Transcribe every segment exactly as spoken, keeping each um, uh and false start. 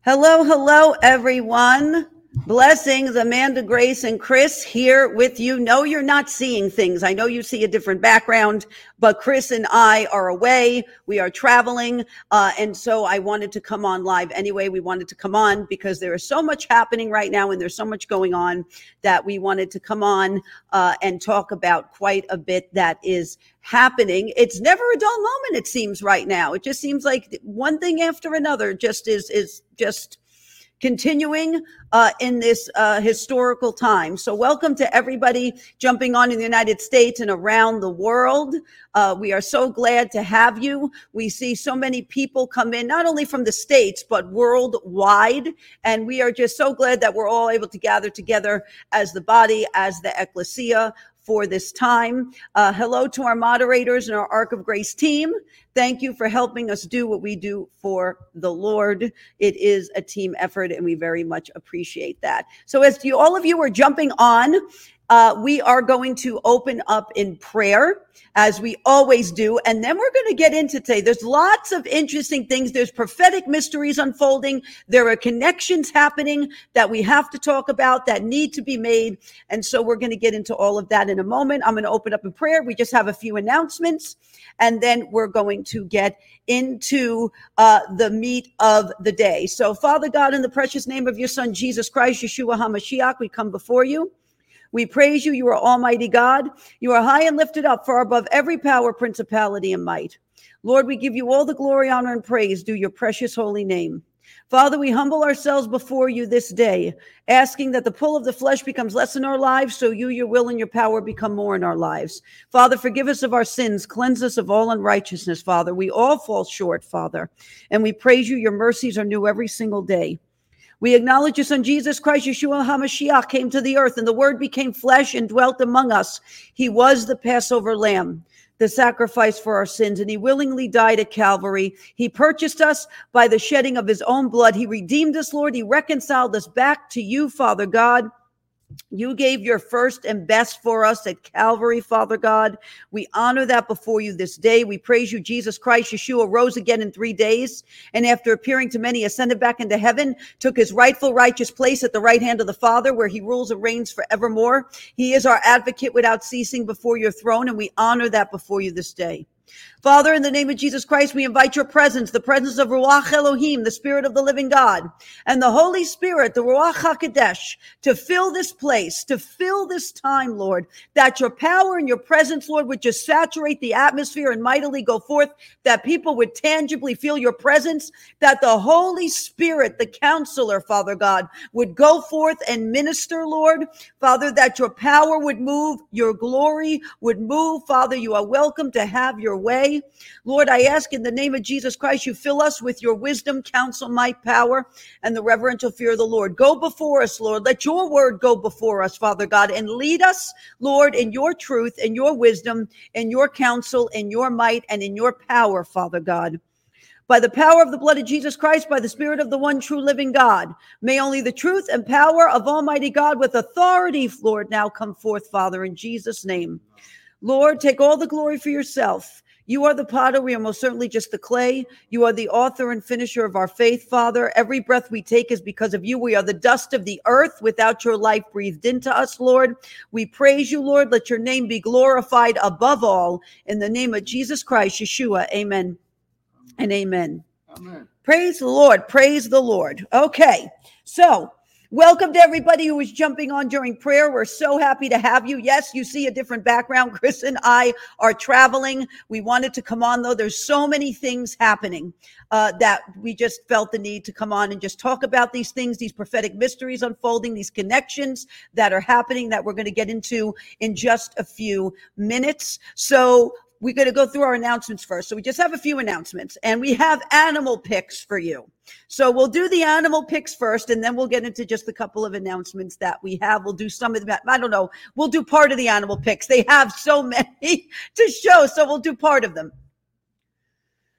Hello, hello, everyone. Blessings, Amanda, Grace, and Chris here with you. No, you're not seeing things. I know you see a different background, but Chris and I are away. We are traveling. Uh, and so I wanted to come on live anyway. We wanted to come on because there is so much happening right now and there's so much going on that we wanted to come on uh, and talk about quite a bit that is happening. It's never a dull moment, it seems, right now. It just seems like one thing after another just is, is just continuing uh, in this uh, historical time. So welcome to everybody jumping on in the United States and around the world. Uh, we are so glad to have you. We see so many people come in, not only from the States, but worldwide. And we are just so glad that we're all able to gather together as the body, as the ecclesia, for this time. Uh, hello to our moderators and our Ark of Grace team. Thank you for helping us do what we do for the Lord. It is a team effort, and we very much appreciate that. So as you, all of you are jumping on, uh, we are going to open up in prayer, as we always do, and then we're going to get into today. There's lots of interesting things. There's prophetic mysteries unfolding. There are connections happening that we have to talk about that need to be made, and so we're going to get into all of that in a moment. I'm going to open up in prayer. We just have a few announcements, and then we're going to get into uh, the meat of the day. So, Father God, in the precious name of your Son, Jesus Christ, Yeshua HaMashiach, we come before you. We praise you. You are Almighty God. You are high and lifted up, far above every power, principality, and might. Lord, we give you all the glory, honor, and praise due your precious holy name. Father, we humble ourselves before you this day, asking that the pull of the flesh becomes less in our lives, so you, your will, and your power become more in our lives. Father, forgive us of our sins. Cleanse us of all unrighteousness, Father. We all fall short, Father, and we praise you. Your mercies are new every single day. We acknowledge your Son, Jesus Christ, Yeshua HaMashiach, came to the earth, and the Word became flesh and dwelt among us. He was the Passover lamb, the sacrifice for our sins, and he willingly died at Calvary. He purchased us by the shedding of his own blood. He redeemed us, Lord. He reconciled us back to you, Father God. You gave your first and best for us at Calvary, Father God. We honor that before you this day. We praise you. Jesus Christ, Yeshua, rose again in three days, and after appearing to many, ascended back into heaven, took his rightful righteous place at the right hand of the Father, where he rules and reigns forevermore. He is our advocate without ceasing before your throne, and we honor that before you this day. Father, in the name of Jesus Christ, we invite your presence, the presence of Ruach Elohim, the Spirit of the living God, and the Holy Spirit, the Ruach HaKodesh, to fill this place, to fill this time, Lord, that your power and your presence, Lord, would just saturate the atmosphere and mightily go forth, that people would tangibly feel your presence, that the Holy Spirit, the counselor, Father God, would go forth and minister, Lord. Father, that your power would move, your glory would move. Father, you are welcome to have your way. Lord, I ask in the name of Jesus Christ, you fill us with your wisdom, counsel, might, power, and the reverential fear of the Lord. Go before us, Lord. Let your word go before us, Father God, and lead us, Lord, in your truth, in your wisdom, in your counsel, in your might, and in your power, Father God. By the power of the blood of Jesus Christ, by the Spirit of the one true living God, may only the truth and power of Almighty God with authority, Lord, now come forth, Father, in Jesus' name. Lord, take all the glory for yourself. You are the potter. We are most certainly just the clay. You are the author and finisher of our faith, Father. Every breath we take is because of you. We are the dust of the earth without your life breathed into us, Lord. We praise you, Lord. Let your name be glorified above all. In the name of Jesus Christ, Yeshua, amen and amen. Amen. Praise the Lord. Praise the Lord. Okay, so welcome to everybody who is jumping on during prayer. We're so happy to have you. Yes, you see a different background. Chris and I are traveling. We wanted to come on, though. There's so many things happening uh, that we just felt the need to come on and just talk about these things, these prophetic mysteries unfolding, these connections that are happening that we're going to get into in just a few minutes. So we're going to go through our announcements first. So we just have a few announcements, and we have animal picks for you. So we'll do the animal picks first, and then we'll get into just a couple of announcements that we have. We'll do some of them. I don't know. We'll do part of the animal picks. They have so many to show, so we'll do part of them.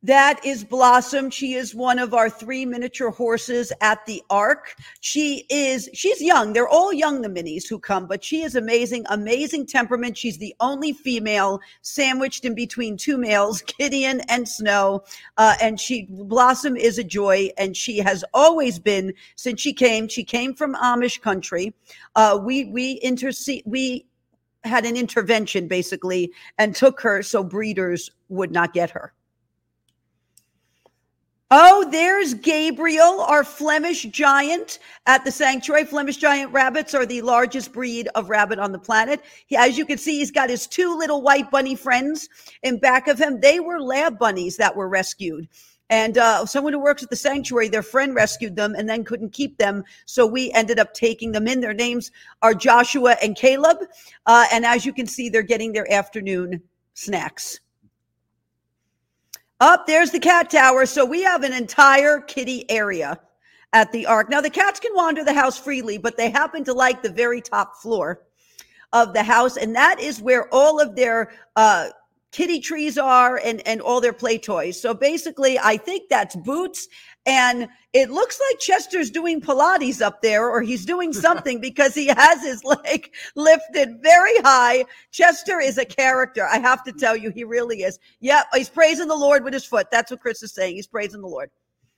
That is Blossom. She is one of our three miniature horses at the Ark. She is, she's young. They're all young, the minis who come, but she is amazing, amazing temperament. She's the only female sandwiched in between two males, Gideon and Snow. Uh, and she, Blossom is a joy. And she has always been, since she came, she came from Amish country. Uh, we, we intercede, we had an intervention basically and took her so breeders would not get her. Oh, there's Gabriel, our Flemish giant at the sanctuary. Flemish giant rabbits are the largest breed of rabbit on the planet. He, as you can see, he's got his two little white bunny friends in back of him. They were lab bunnies that were rescued. And uh, someone who works at the sanctuary, their friend rescued them and then couldn't keep them. So we ended up taking them in. Their names are Joshua and Caleb. Uh, and as you can see, they're getting their afternoon snacks. Up there's the cat tower. So we have an entire kitty area at the Ark. Now the cats can wander the house freely, but they happen to like the very top floor of the house. And that is where all of their uh, kitty trees are and, and all their play toys. So basically, I think that's Boots. And it looks like Chester's doing Pilates up there, or he's doing something because he has his leg lifted very high. Chester is a character. I have to tell you, he really is. Yeah, he's praising the Lord with his foot. That's what Chris is saying. He's praising the Lord.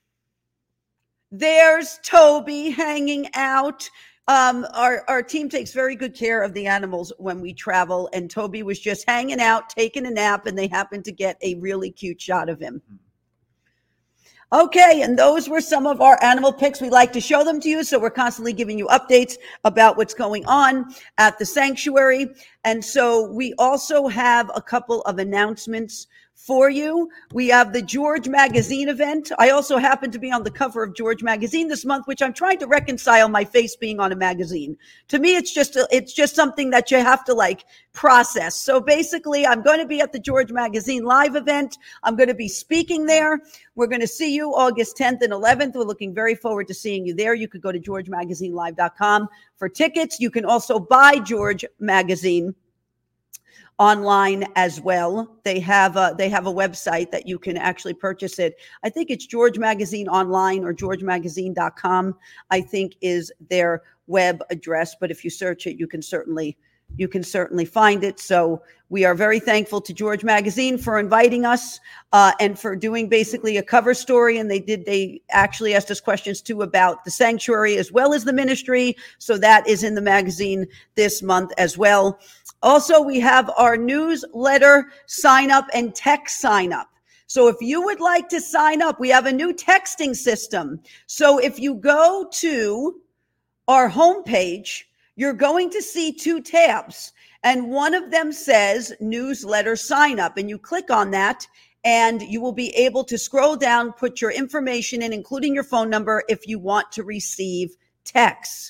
There's Toby hanging out. Um, our, our team takes very good care of the animals when we travel. And Toby was just hanging out, taking a nap, and they happened to get a really cute shot of him. Okay, and those were some of our animal pics. We like to show them to you, so we're constantly giving you updates about what's going on at the sanctuary. And so we also have a couple of announcements for you. We have the George Magazine event. I also happen to be on the cover of George Magazine this month, which I'm trying to reconcile my face being on a magazine. To me, it's just a, it's just something that you have to like process. So basically, I'm going to be at the George Magazine live event. I'm going to be speaking there. We're going to see you August tenth and eleventh. We're looking very forward to seeing you there. You could go to george magazine live dot com for tickets. You can also buy George Magazine online as well. They have a, they have a website that you can actually purchase it. I think it's George Magazine Online or george magazine dot com, I think is their web address. But if you search it, you can certainly you can certainly find it. So we are very thankful to George Magazine for inviting us uh, and for doing basically a cover story. And they did, they actually asked us questions too about the sanctuary as well as the ministry. So that is in the magazine this month as well. Also, we have our newsletter sign up and text sign up. So if you would like to sign up, we have a new texting system. So if you go to our homepage, you're going to see two tabs, and one of them says newsletter sign up, and you click on that and you will be able to scroll down, put your information in, including your phone number if you want to receive texts.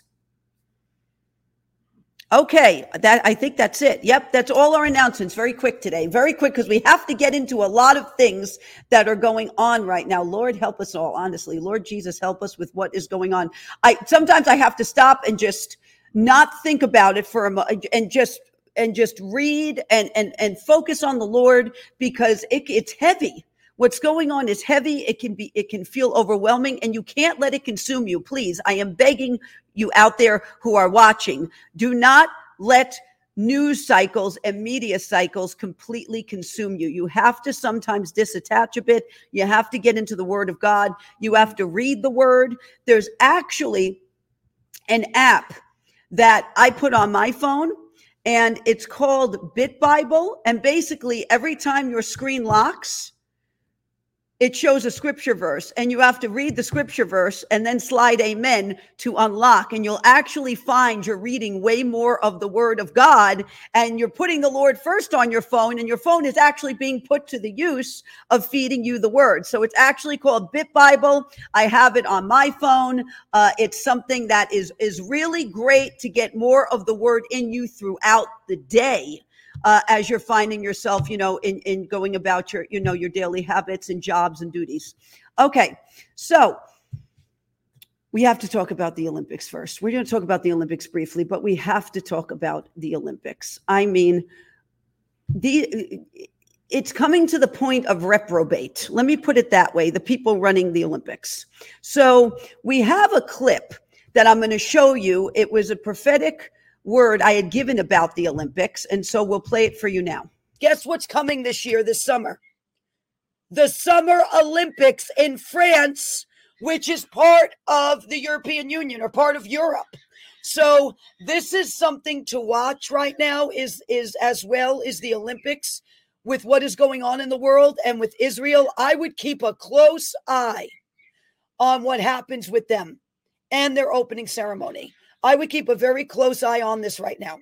Okay, that I think that's it. Yep, that's all our announcements. Very quick today. Very quick because we have to get into a lot of things that are going on right now. Lord, help us all, honestly. Lord Jesus, help us with what is going on. I sometimes I have to stop and just not think about it for a moment and just and just read and and and focus on the Lord because it, it's heavy. What's going on is heavy. It can be, it can feel overwhelming, and you can't let it consume you. Please, I am begging you out there who are watching, do not let news cycles and media cycles completely consume you. You have to sometimes disattach a bit. You have to get into the Word of God. You have to read the Word. There's actually an app that I put on my phone, and it's called Bit Bible. And basically, every time your screen locks, it shows a scripture verse, and you have to read the scripture verse and then slide amen to unlock. And you'll actually find you're reading way more of the Word of God, and you're putting the Lord first on your phone, and your phone is actually being put to the use of feeding you the Word. So it's actually called Bit Bible. I have it on my phone. Uh, it's something that is, is really great to get more of the Word in you throughout the day. Uh, as you're finding yourself, you know, in, in going about your, you know, your daily habits and jobs and duties. Okay, so we have to talk about the Olympics first. We're going to talk about the Olympics briefly, but we have to talk about the Olympics. I mean, the it's coming to the point of reprobate. Let me put it that way, the people running the Olympics. So we have a clip that I'm going to show you. It was a prophetic word I had given about the Olympics, and so we'll play it for you now. Guess what's coming this year, this summer? The Summer Olympics in France, which is part of the European Union or part of Europe. So this is something to watch right now, is, is as well as the Olympics with what is going on in the world and with Israel. I would keep a close eye on what happens with them and their opening ceremony. I would keep a very close eye on this right now.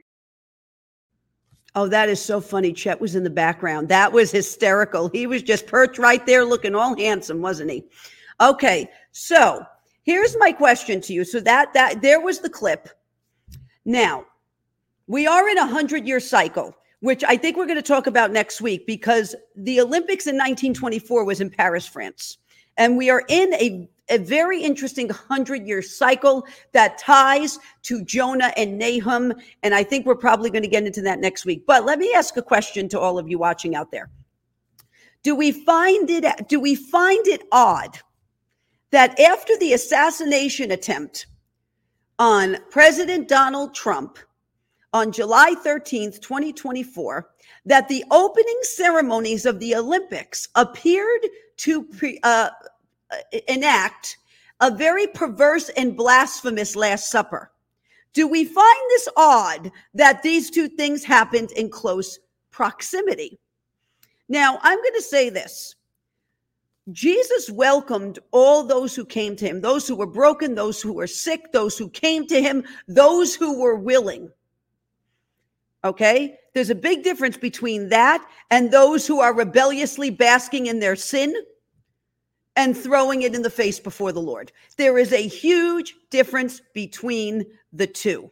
Oh, that is so funny. Chet was in the background. That was hysterical. He was just perched right there looking all handsome, wasn't he? Okay, so here's my question to you. So that that there was the clip. Now, we are in a hundred-year cycle, which I think we're going to talk about next week, because the Olympics in nineteen twenty-four was in Paris, France. And we are in a, a very interesting hundred-year cycle that ties to Jonah and Nahum. And I think we're probably going to get into that next week. But let me ask a question to all of you watching out there. Do we find it, do we find it odd that after the assassination attempt on President Donald Trump on July thirteenth, twenty twenty-four, that the opening ceremonies of the Olympics appeared to pre, uh, enact a very perverse and blasphemous Last Supper? Do we find this odd that these two things happened in close proximity? Now, I'm going to say this. Jesus welcomed all those who came to him, those who were broken, those who were sick, those who came to him, those who were willing. Okay? There's a big difference between that and those who are rebelliously basking in their sin and throwing it in the face before the Lord. There is a huge difference between the two.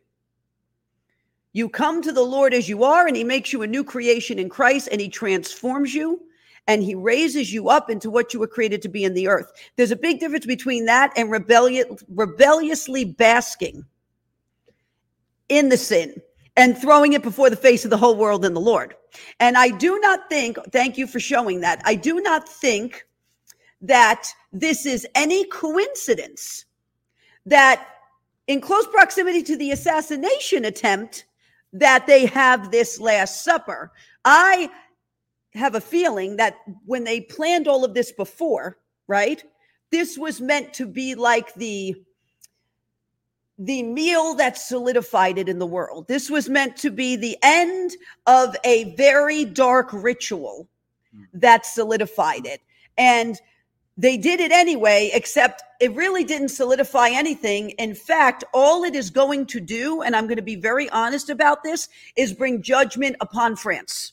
You come to the Lord as you are, and he makes you a new creation in Christ, and he transforms you, and he raises you up into what you were created to be in the earth. There's a big difference between that and rebellion, rebelliously basking in the sin and throwing it before the face of the whole world and the Lord. And I do not think, thank you for showing that, I do not think that this is any coincidence that in close proximity to the assassination attempt that they have this Last Supper. I have a feeling that when they planned all of this before, right, this was meant to be like the the meal that solidified it in the world. This was meant to be the end of a very dark ritual that solidified it. And they did it anyway, except it really didn't solidify anything. In fact, all it is going to do, and I'm going to be very honest about this, is bring judgment upon France.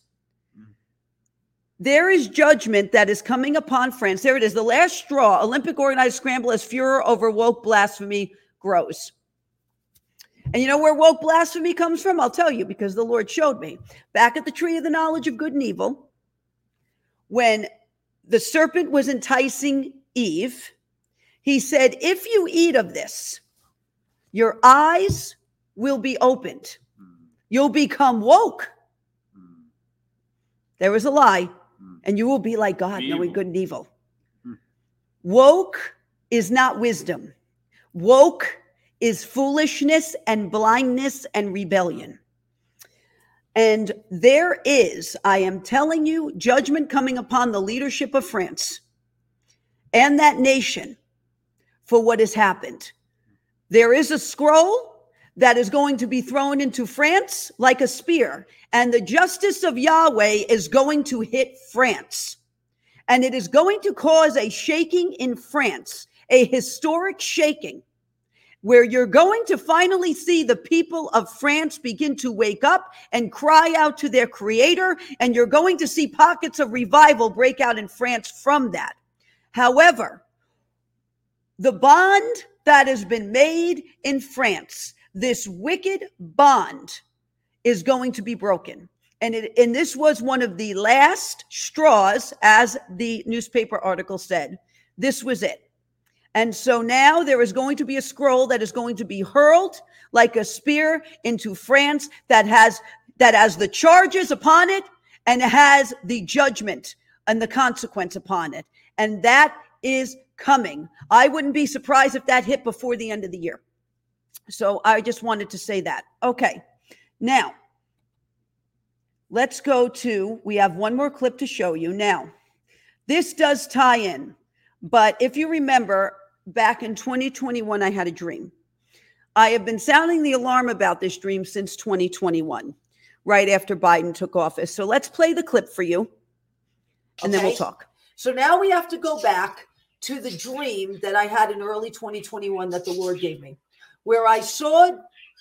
There is judgment that is coming upon France. There it is, the last straw. Olympic organized scramble as furor over woke blasphemy grows. And you know where woke blasphemy comes from? I'll tell you, because the Lord showed me. Back at the tree of the knowledge of good and evil, when the serpent was enticing Eve, he said, if you eat of this, your eyes will be opened. You'll become woke. There was a lie. And you will be like God, evil. Knowing good and evil. Woke is not wisdom. Woke is foolishness and blindness and rebellion. And there is, I am telling you, judgment coming upon the leadership of France and that nation for what has happened. There is a scroll that is going to be thrown into France like a spear, and the justice of Yahweh is going to hit France. And it is going to cause a shaking in France, a historic shaking, where you're going to finally see the people of France begin to wake up and cry out to their creator, and you're going to see pockets of revival break out in France from that. However, the bond that has been made in France, this wicked bond, is going to be broken. And, it, and this was one of the last straws, as the newspaper article said. This was it. And so now there is going to be a scroll that is going to be hurled like a spear into France that has that has the charges upon it and has the judgment and the consequence upon it. And that is coming. I wouldn't be surprised if that hit before the end of the year. So I just wanted to say that. Okay. Now, let's go to, we have one more clip to show you. Now, this does tie in, but if you remember, back in twenty twenty-one, I had a dream. I have been sounding the alarm about this dream since twenty twenty-one, right after Biden took office. So let's play the clip for you, and okay. Then we'll talk. So now we have to go back to the dream that I had in early twenty twenty-one that the Lord gave me, where I saw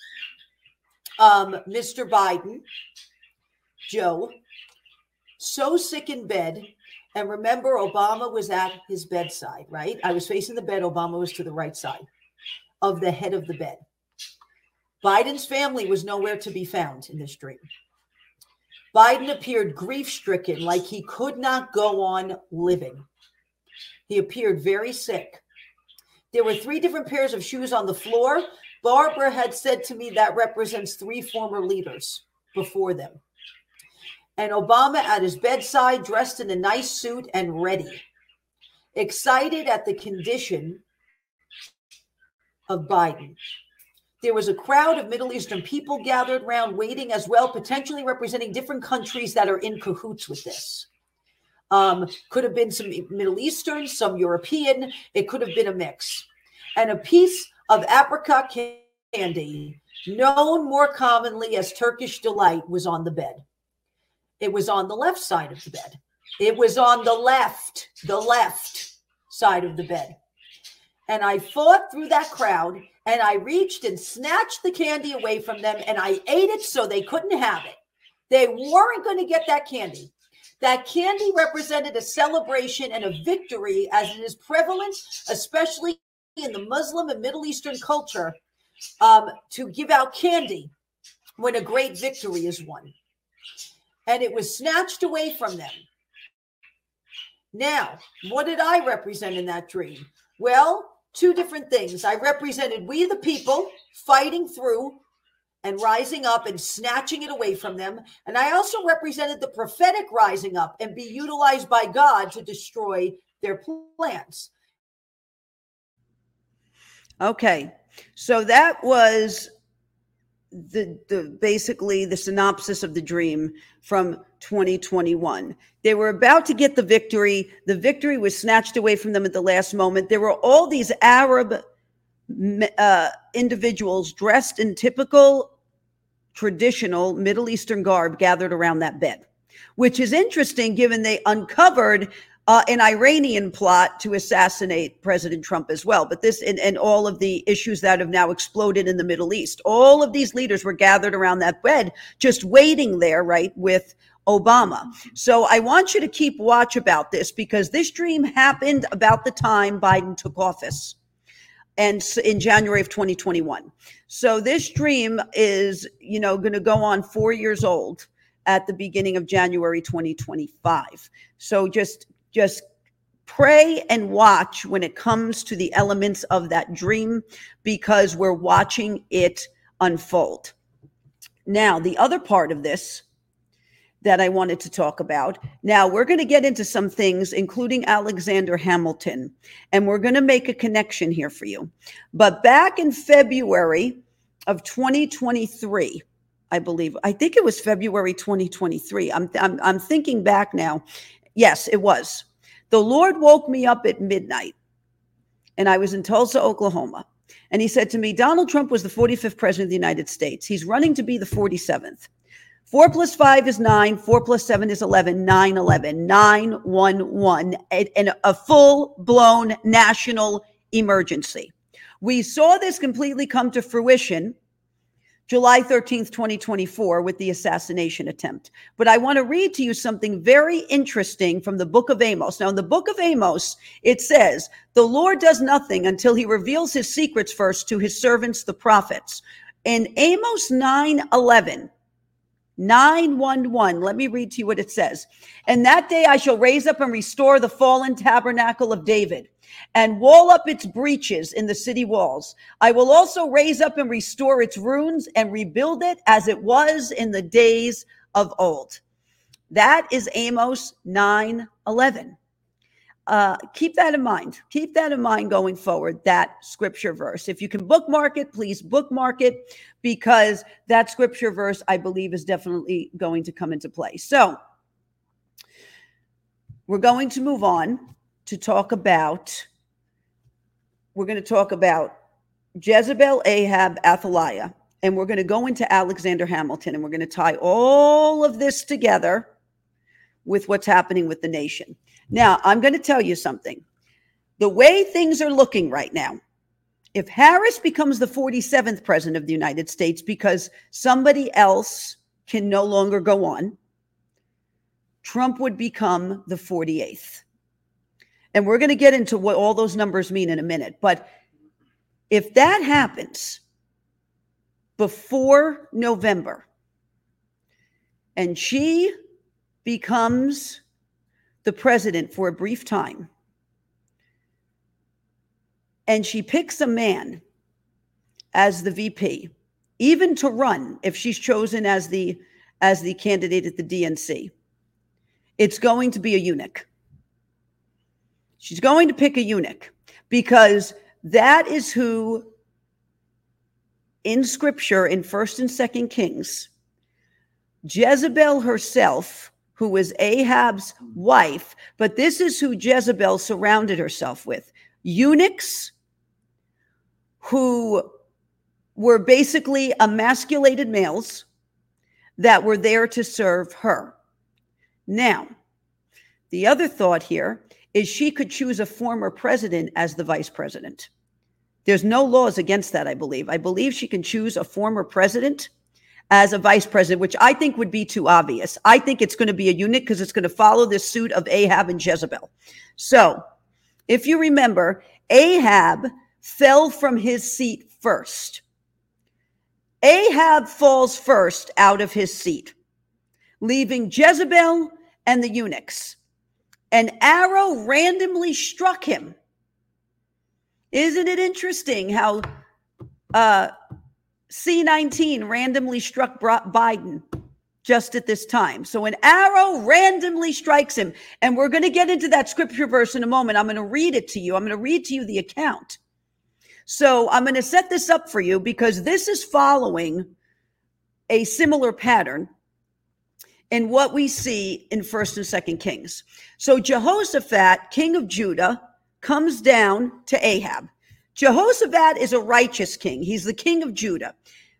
um, Mister Biden, Joe, so sick in bed. And remember, Obama was at his bedside, right? I was facing the bed. Obama was to the right side of the head of the bed. Biden's family was nowhere to be found in this dream. Biden appeared grief-stricken, like he could not go on living. He appeared very sick. There were three different pairs of shoes on the floor. Barbara had said to me that represents three former leaders before them. And Obama at his bedside, dressed in a nice suit and ready, excited at the condition of Biden. There was a crowd of Middle Eastern people gathered around waiting as well, potentially representing different countries that are in cahoots with this. Um, could have been some Middle Eastern, some European. It could have been a mix. And a piece of apricot candy, known more commonly as Turkish Delight, was on the bed. It was on the left side of the bed. It was on the left, the left side of the bed. And I fought through that crowd, and I reached and snatched the candy away from them, and I ate it so they couldn't have it. They weren't going to get that candy. That candy represented a celebration and a victory, as it is prevalent, especially in the Muslim and Middle Eastern culture, um, to give out candy when a great victory is won. And it was snatched away from them. Now, what did I represent in that dream? Well, two different things. I represented we the people fighting through and rising up and snatching it away from them. And I also represented the prophetic rising up and be utilized by God to destroy their plans. Okay, so that was the, the basically the synopsis of the dream from twenty twenty-one. They were about to get the victory. The victory was snatched away from them at the last moment. There were all these Arab uh, individuals dressed in typical traditional Middle Eastern garb gathered around that bed, which is interesting given they uncovered uh, an Iranian plot to assassinate President Trump as well. But this and, and all of the issues that have now exploded in the Middle East, all of these leaders were gathered around that bed, just waiting there, right, with Obama. So I want you to keep watch about this, because this dream happened about the time Biden took office, and in January of twenty twenty-one. So this dream is, you know, going to go on four years old at the beginning of January twenty twenty-five. So just, just pray and watch when it comes to the elements of that dream, because we're watching it unfold. Now, the other part of this that I wanted to talk about. Now, we're going to get into some things, including Alexander Hamilton, and we're going to make a connection here for you. But back in February of twenty twenty-three, I believe, I think it was February twenty twenty-three. I'm, I'm, I'm thinking back now. Yes, it was. The Lord woke me up at midnight, and I was in Tulsa, Oklahoma. And he said to me, Donald Trump was the forty-fifth president of the United States. He's running to be the forty-seventh. Four plus five is nine. Four plus seven is eleven. Nine, eleven. Nine, one, one. And a full-blown national emergency. We saw this completely come to fruition July thirteenth, twenty twenty-four, with the assassination attempt. But I want to read to you something very interesting from the book of Amos. Now, in the book of Amos, it says, the Lord does nothing until he reveals his secrets first to his servants, the prophets. In Amos nine eleven, nine one one, let me read to you what it says. And that day I shall raise up and restore the fallen tabernacle of David, and wall up its breaches in the city walls. I will also raise up and restore its ruins and rebuild it as it was in the days of old. That is Amos nine eleven. Uh, keep that in mind. Keep that in mind going forward, that scripture verse. If you can bookmark it, please bookmark it, because that scripture verse, I believe, is definitely going to come into play. So we're going to move on to talk about, we're going to talk about Jezebel, Ahab, Athaliah, and we're going to go into Alexander Hamilton, and we're going to tie all of this together with what's happening with the nation. Now, I'm going to tell you something. The way things are looking right now, if Harris becomes the forty-seventh president of the United States because somebody else can no longer go on, Trump would become the forty-eighth. And we're going to get into what all those numbers mean in a minute. But if that happens before November and she becomes the president for a brief time, and she picks a man as the V P, even to run if she's chosen as the as the candidate at the D N C, it's going to be a eunuch. She's going to pick a eunuch, because that is who in scripture, in First and Second Kings, Jezebel herself, who was Ahab's wife, but this is who Jezebel surrounded herself with. Eunuchs who were basically emasculated males that were there to serve her. Now, the other thought here is she could choose a former president as the vice president. There's no laws against that, I believe. I believe she can choose a former president as a vice president, which I think would be too obvious. I think it's going to be a eunuch because it's going to follow this suit of Ahab and Jezebel. So if you remember, Ahab fell from his seat first. Ahab falls first out of his seat, leaving Jezebel and the eunuchs. An arrow randomly struck him. Isn't it interesting how uh, C nineteen randomly struck Biden just at this time? So an arrow randomly strikes him. And we're going to get into that scripture verse in a moment. I'm going to read it to you. I'm going to read to you the account. So I'm going to set this up for you because this is following a similar pattern in what we see in First and Second Kings. So Jehoshaphat, king of Judah, comes down to Ahab. Jehoshaphat is a righteous king. He's the king of Judah.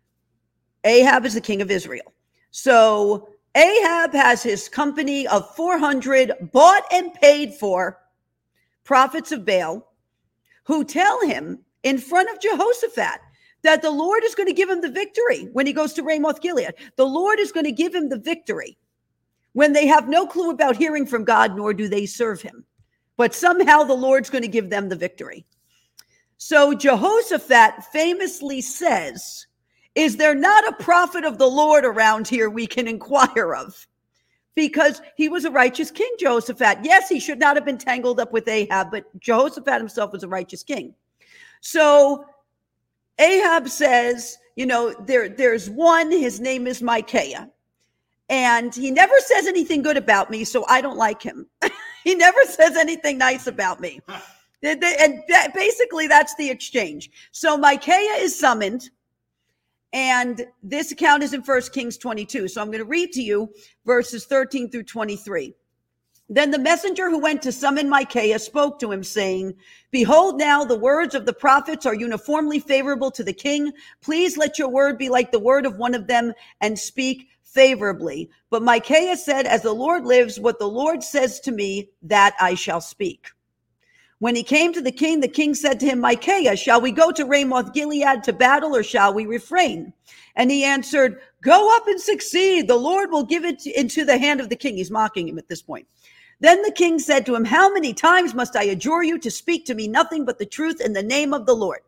Ahab is the king of Israel. So Ahab has his company of four hundred bought and paid for prophets of Baal who tell him in front of Jehoshaphat that the Lord is going to give him the victory when he goes to Ramoth Gilead. The Lord is going to give him the victory when they have no clue about hearing from God, nor do they serve him. But somehow the Lord's going to give them the victory. So Jehoshaphat famously says, is there not a prophet of the Lord around here we can inquire of? Because he was a righteous king, Jehoshaphat. Yes, he should not have been tangled up with Ahab, but Jehoshaphat himself was a righteous king. So Ahab says, you know, there, there's one, his name is Micaiah. And he never says anything good about me, so I don't like him. He never says anything nice about me. And basically, that's the exchange. So Micaiah is summoned, and this account is in First Kings twenty-two. So I'm going to read to you verses thirteen through twenty-three. Then the messenger who went to summon Micaiah spoke to him, saying, behold, now the words of the prophets are uniformly favorable to the king. Please let your word be like the word of one of them and speak favorably. But Micaiah said, as the Lord lives, what the Lord says to me, that I shall speak. When he came to the king, the king said to him, Micaiah, shall we go to Ramoth Gilead to battle, or shall we refrain? And he answered, go up and succeed. The Lord will give it into the hand of the king. He's mocking him at this point. Then the king said to him, how many times must I adjure you to speak to me nothing but the truth in the name of the Lord?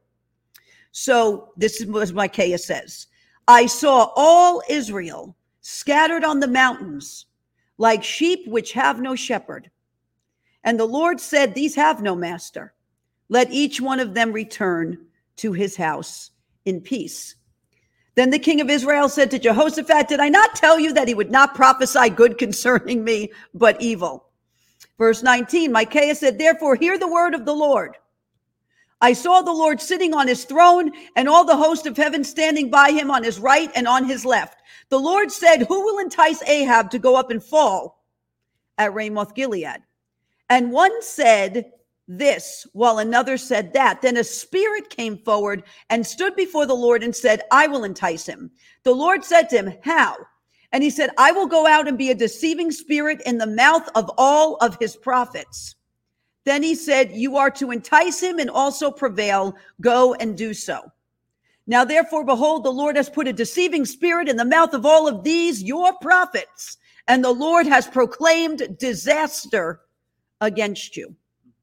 So this is what Micaiah says. I saw all Israel scattered on the mountains like sheep which have no shepherd. And the Lord said, these have no master. Let each one of them return to his house in peace. Then the king of Israel said to Jehoshaphat, did I not tell you that he would not prophesy good concerning me, but evil? Verse nineteen, Micaiah said, therefore hear the word of the Lord. I saw the Lord sitting on his throne and all the host of heaven standing by him on his right and on his left. The Lord said, who will entice Ahab to go up and fall at Ramoth Gilead? And one said this, while another said that. Then a spirit came forward and stood before the Lord and said, I will entice him. The Lord said to him, how? And he said, I will go out and be a deceiving spirit in the mouth of all of his prophets. Then he said, you are to entice him and also prevail. Go and do so. Now, therefore, behold, the Lord has put a deceiving spirit in the mouth of all of these, your prophets, and the Lord has proclaimed disaster against you.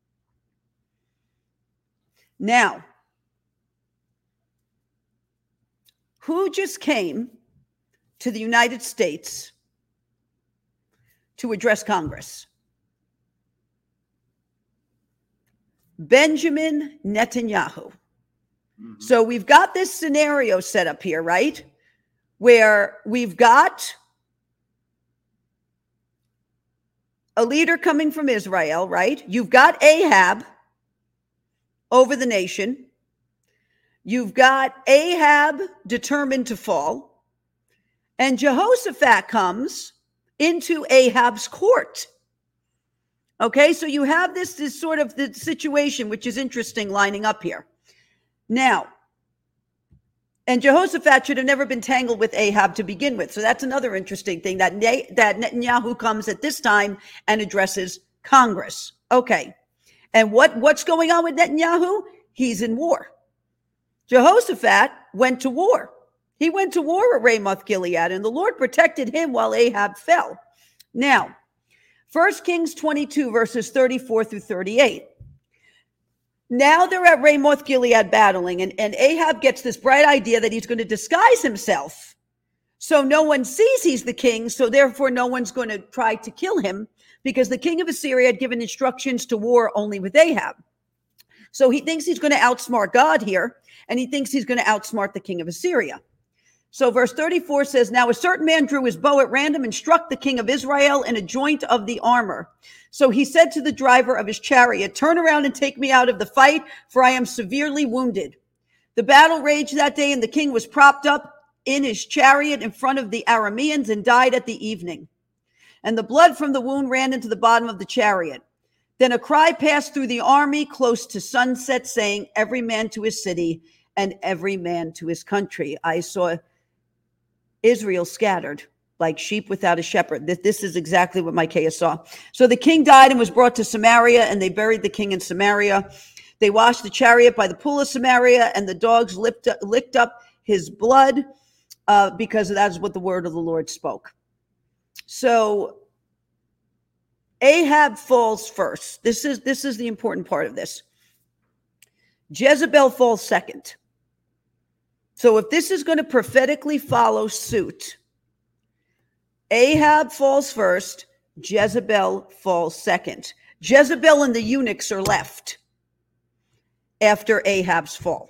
Now, who just came to the United States to address Congress? Benjamin Netanyahu. Mm-hmm. So we've got this scenario set up here, right? Where we've got a leader coming from Israel, right? You've got Ahab over the nation. You've got Ahab determined to fall. And Jehoshaphat comes into Ahab's court. Okay, so you have this, this sort of the situation, which is interesting, lining up here. Now, and Jehoshaphat should have never been tangled with Ahab to begin with. So that's another interesting thing, that, Ne- that Netanyahu comes at this time and addresses Congress. Okay, and what, what's going on with Netanyahu? He's in war. Jehoshaphat went to war. He went to war at Ramoth Gilead, and the Lord protected him while Ahab fell. Now, First Kings twenty-two, verses thirty-four through thirty-eight. Now they're at Ramoth Gilead battling, and, and Ahab gets this bright idea that he's going to disguise himself so no one sees he's the king, so therefore no one's going to try to kill him, because the king of Assyria had given instructions to war only with Ahab. So he thinks he's going to outsmart God here, and he thinks he's going to outsmart the king of Assyria. So verse thirty-four says, now a certain man drew his bow at random and struck the king of Israel in a joint of the armor. So he said to the driver of his chariot, turn around and take me out of the fight, for I am severely wounded. The battle raged that day, and the king was propped up in his chariot in front of the Arameans and died at the evening. And the blood from the wound ran into the bottom of the chariot. Then a cry passed through the army close to sunset, saying, every man to his city and every man to his country. I saw Israel scattered like sheep without a shepherd. This, this is exactly what Micaiah saw. So the king died and was brought to Samaria, and they buried the king in Samaria. They washed the chariot by the pool of Samaria, and the dogs licked up, licked up his blood uh, because that is what the word of the Lord spoke. So Ahab falls first. This is, this is the important part of this. Jezebel falls second. So if this is going to prophetically follow suit, Ahab falls first, Jezebel falls second. Jezebel and the eunuchs are left after Ahab's fall.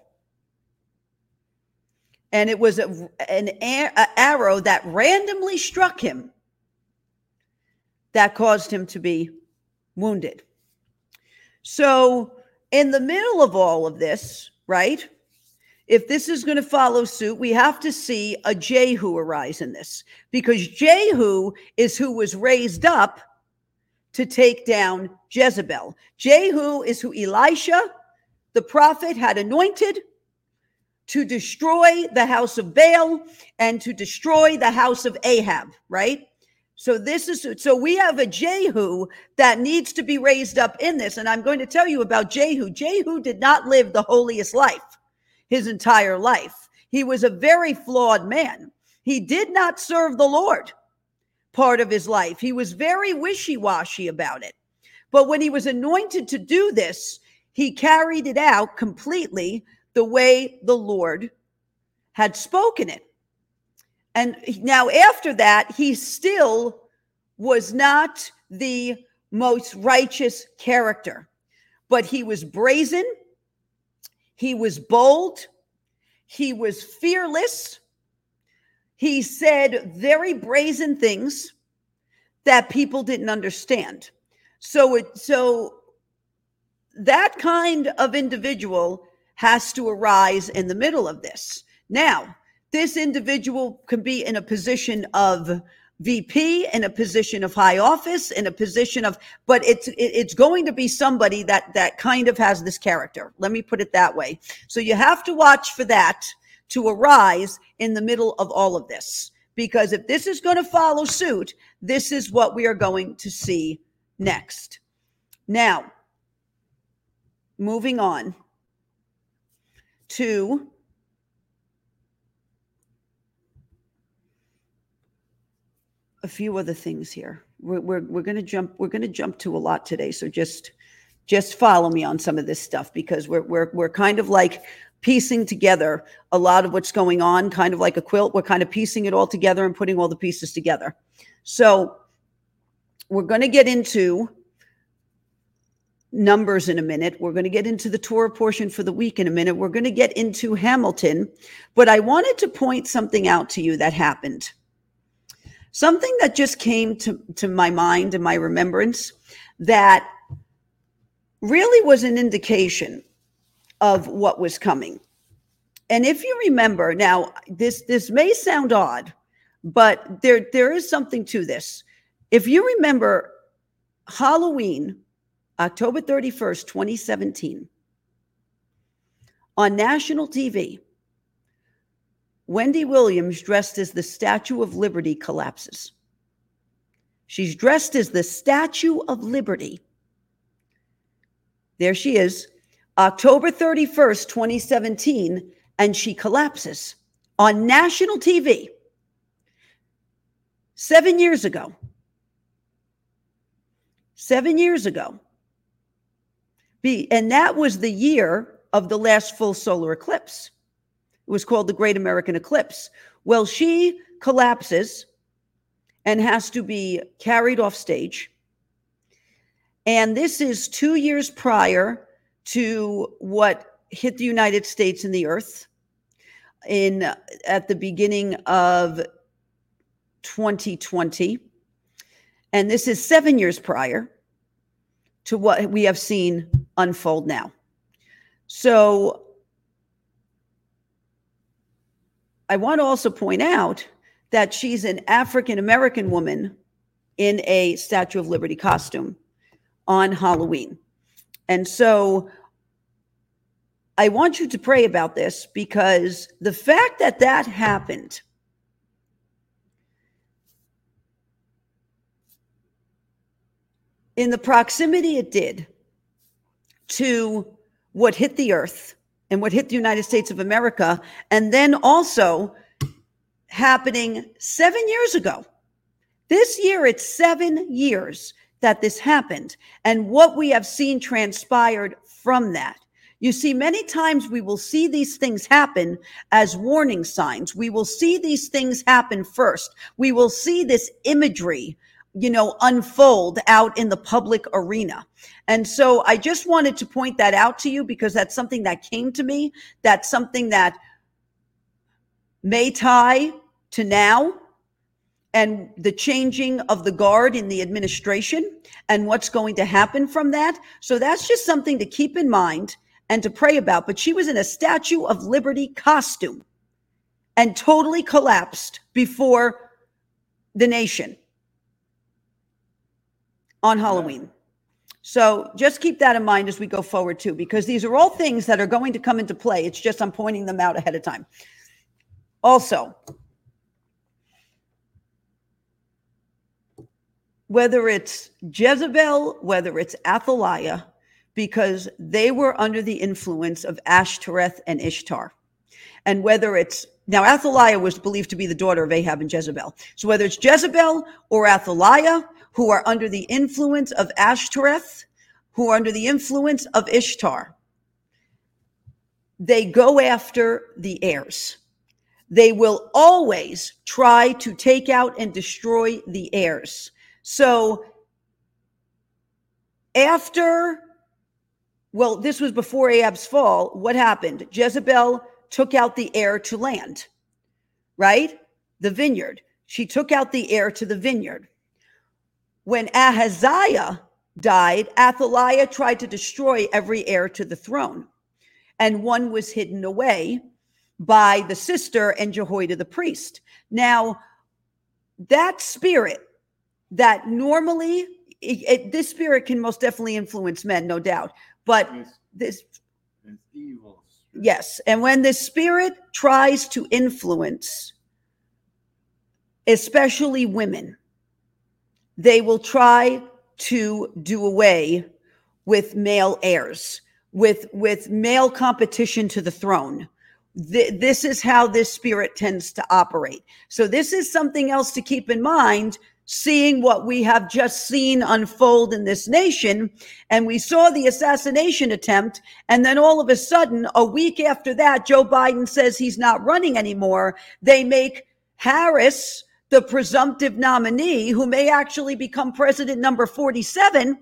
And it was a, an a, arrow that randomly struck him that caused him to be wounded. So in the middle of all of this, right, if this is going to follow suit, we have to see a Jehu arise in this, because Jehu is who was raised up to take down Jezebel. Jehu is who Elisha, the prophet, had anointed to destroy the house of Baal and to destroy the house of Ahab, right? So this is, so we have a Jehu that needs to be raised up in this. And I'm going to tell you about Jehu. Jehu did not live the holiest life his entire life. He was a very flawed man. He did not serve the Lord part of his life. He was very wishy-washy about it. But when he was anointed to do this, he carried it out completely the way the Lord had spoken it. And now after that, he still was not the most righteous character, but he was brazen. He was bold. He was fearless. he said very brazen things that people didn't understand. So it, so that kind of individual has to arise in the middle of this. Now, this individual can be in a position of V P, in a position of high office, in a position of, but it's it's going to be somebody that that kind of has this character. Let me put it that way. So you have to watch for that to arise in the middle of all of this, because if this is going to follow suit, this is what we are going to see next. Now, moving on to a few other things here. We're we're, we're going to jump. We're going to jump to a lot today. So just just follow me on some of this stuff, because we're we're we're kind of like piecing together a lot of what's going on, kind of like a quilt. We're kind of piecing it all together and putting all the pieces together. So we're going to get into numbers in a minute. We're going to get into the Torah portion for the week in a minute. We're going to get into Hamilton, but I wanted to point something out to you that happened. Something that just came to, to my mind and my remembrance that really was an indication of what was coming. And if you remember, now this this may sound odd, but there there is something to this. If you remember Halloween, October thirty-first, twenty seventeen, on national T V, Wendy Williams, dressed as the Statue of Liberty, collapses. She's dressed as the Statue of Liberty. There she is, October thirty-first, twenty seventeen, and she collapses on national T V seven years ago. Seven years ago. Be, and that was the year of the last full solar eclipse. It was called the Great American Eclipse. Well, she collapses and has to be carried off stage. And this is two years prior to what hit the United States and the earth in at the beginning of twenty twenty. And this is seven years prior to what we have seen unfold now. So I want to also point out that she's an African-American woman in a Statue of Liberty costume on Halloween. And so I want you to pray about this, because the fact that that happened in the proximity it did to what hit the earth and what hit the United States of America, and then also happening seven years ago. This year, it's seven years that this happened, and what we have seen transpired from that. You see, many times we will see these things happen as warning signs. We will see these things happen first. We will see this imagery, you know, unfold out in the public arena. And so I just wanted to point that out to you, because that's something that came to me. That's something that may tie to now and the changing of the guard in the administration and what's going to happen from that. So that's just something to keep in mind and to pray about. But she was in a Statue of Liberty costume and totally collapsed before the nation on Halloween. So just keep that in mind as we go forward too, because these are all things that are going to come into play. It's just I'm pointing them out ahead of time. Also, whether it's Jezebel, whether it's Athaliah, because they were under the influence of Ashtoreth and Ishtar. And whether it's, now Athaliah was believed to be the daughter of Ahab and Jezebel. So whether it's Jezebel or Athaliah, who are under the influence of Ashtoreth, who are under the influence of Ishtar, they go after the heirs. They will always try to take out and destroy the heirs. So after, well, this was before Ahab's fall. What happened? Jezebel took out the heir to land, right? the vineyard. She took out the heir to the vineyard. When Ahaziah died, Athaliah tried to destroy every heir to the throne, and one was hidden away by the sister and Jehoiada the priest. Now, that spirit that normally, it, it, this spirit can most definitely influence men, no doubt, but It's, this, it's evil. spirit. yes, and when the spirit tries to influence, especially women, they will try to do away with male heirs, with, with male competition to the throne. Th- this is how this spirit tends to operate. So this is something else to keep in mind, seeing what we have just seen unfold in this nation. And we saw the assassination attempt. And then all of a sudden, a week after that, Joe Biden says he's not running anymore. They make Harris the presumptive nominee, who may actually become president number forty-seven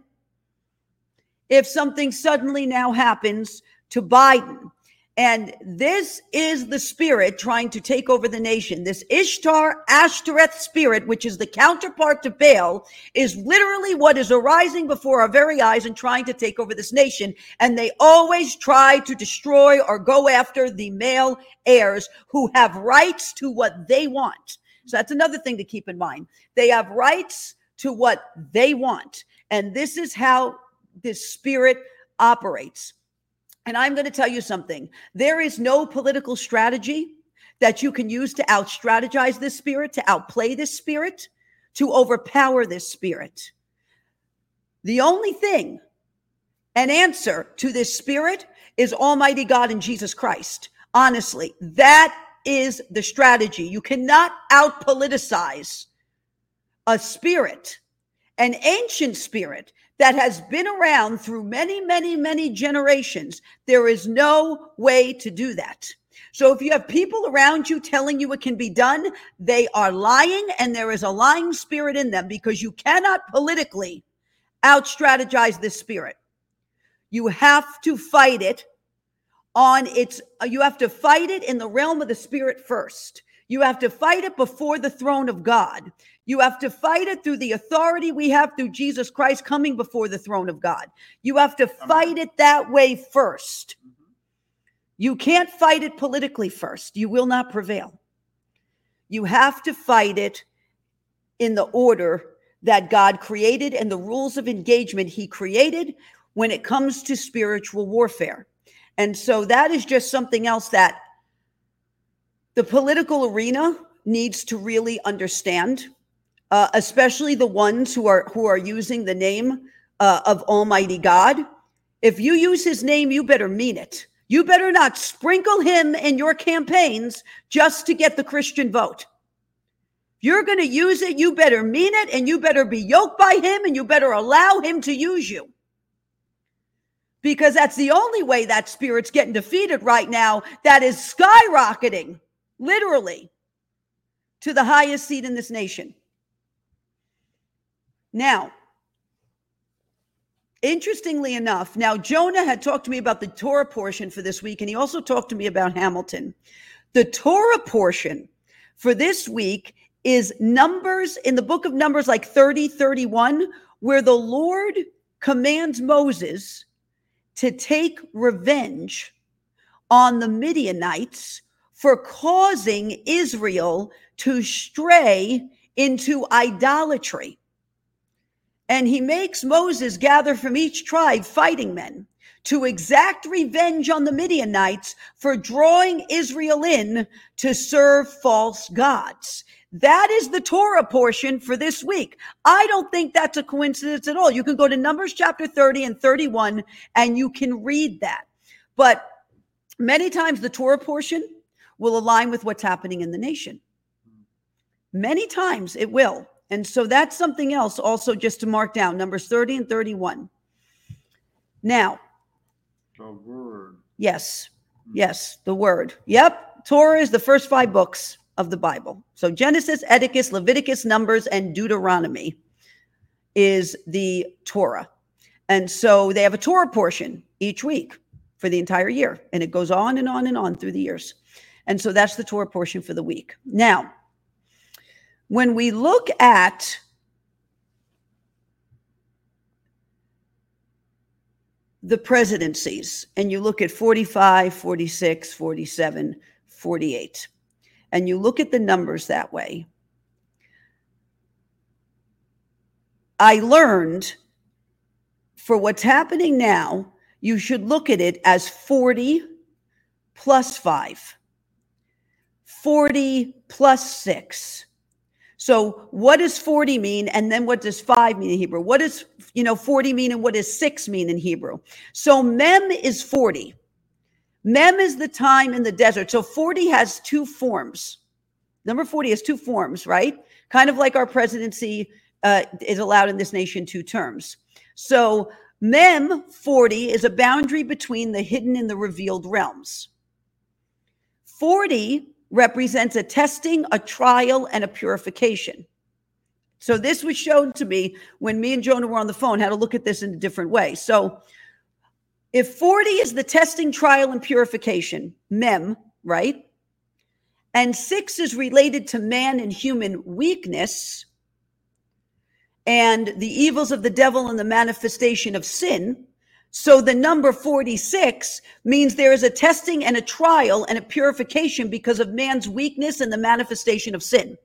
if something suddenly now happens to Biden. And this is the spirit trying to take over the nation. This Ishtar Ashtoreth spirit, which is the counterpart to Baal, is literally what is arising before our very eyes and trying to take over this nation. And they always try to destroy or go after the male heirs who have rights to what they want. So that's another thing to keep in mind. They have rights to what they want. And this is how this spirit operates. And I'm going to tell you something. There is no political strategy that you can use to out-strategize this spirit, to outplay this spirit, to overpower this spirit. The only thing, an answer to this spirit, is Almighty God and Jesus Christ. Honestly, that is the strategy. You cannot out-politicize a spirit, an ancient spirit that has been around through many, many, many generations. There is no way to do that. So if you have people around you telling you it can be done, they are lying, and there is a lying spirit in them, because you cannot politically out-strategize this spirit. You have to fight it on its, you have to fight it in the realm of the spirit first. You have to fight it before the throne of God. You have to fight it through the authority we have through Jesus Christ coming before the throne of God. You have to fight it that way first. You can't fight it politically first. You will not prevail. You have to fight it in the order that God created and the rules of engagement he created when it comes to spiritual warfare. And so that is just something else that the political arena needs to really understand, uh, especially the ones who are who are using the name uh, of Almighty God. If you use his name, you better mean it. You better not sprinkle him in your campaigns just to get the Christian vote. If you're going to use it, you better mean it, and you better be yoked by him, and you better allow him to use you. Because that's the only way that spirit's getting defeated right now, that is skyrocketing, literally, to the highest seat in this nation. Now, interestingly enough, now Jonah had talked to me about the Torah portion for this week, and he also talked to me about Hamilton. The Torah portion for this week is Numbers, in the book of Numbers, like thirty, thirty-one, where the Lord commands Moses to take revenge on the Midianites for causing Israel to stray into idolatry. And he makes Moses gather from each tribe fighting men to exact revenge on the Midianites for drawing Israel in to serve false gods. That is the Torah portion for this week. I don't think that's a coincidence at all. You can go to Numbers chapter thirty and thirty-one, and you can read that. But many times the Torah portion will align with what's happening in the nation. Many times it will. And so that's something else also just to mark down, Numbers thirty and thirty-one. Now, The word. yes, yes, the word. Yep, Torah is the first five books of the Bible. So Genesis, Exodus, Leviticus, Numbers, and Deuteronomy is the Torah. And so they have a Torah portion each week for the entire year. And it goes on and on and on through the years. And so that's the Torah portion for the week. Now, when we look at the presidencies and you look at forty-five, forty-six, forty-seven, forty-eight, and you look at the numbers that way, I learned for what's happening now, you should look at it as forty plus five, forty plus six. So what does forty mean? And then what does five mean in Hebrew? What does, you know, forty mean and what does six mean in Hebrew? So Mem is forty. Mem is the time in the desert. So forty has two forms. Number forty has two forms, right? Kind of like our presidency uh, is allowed in this nation two terms. So Mem forty is a boundary between the hidden and the revealed realms. forty represents a testing, a trial, and a purification. So this was shown to me when me and Jonah were on the phone, how to look at this in a different way. So if forty is the testing, trial, and purification, Mem, right? And six is related to man and human weakness and the evils of the devil and the manifestation of sin. So the number forty-six means there is a testing and a trial and a purification because of man's weakness and the manifestation of sin.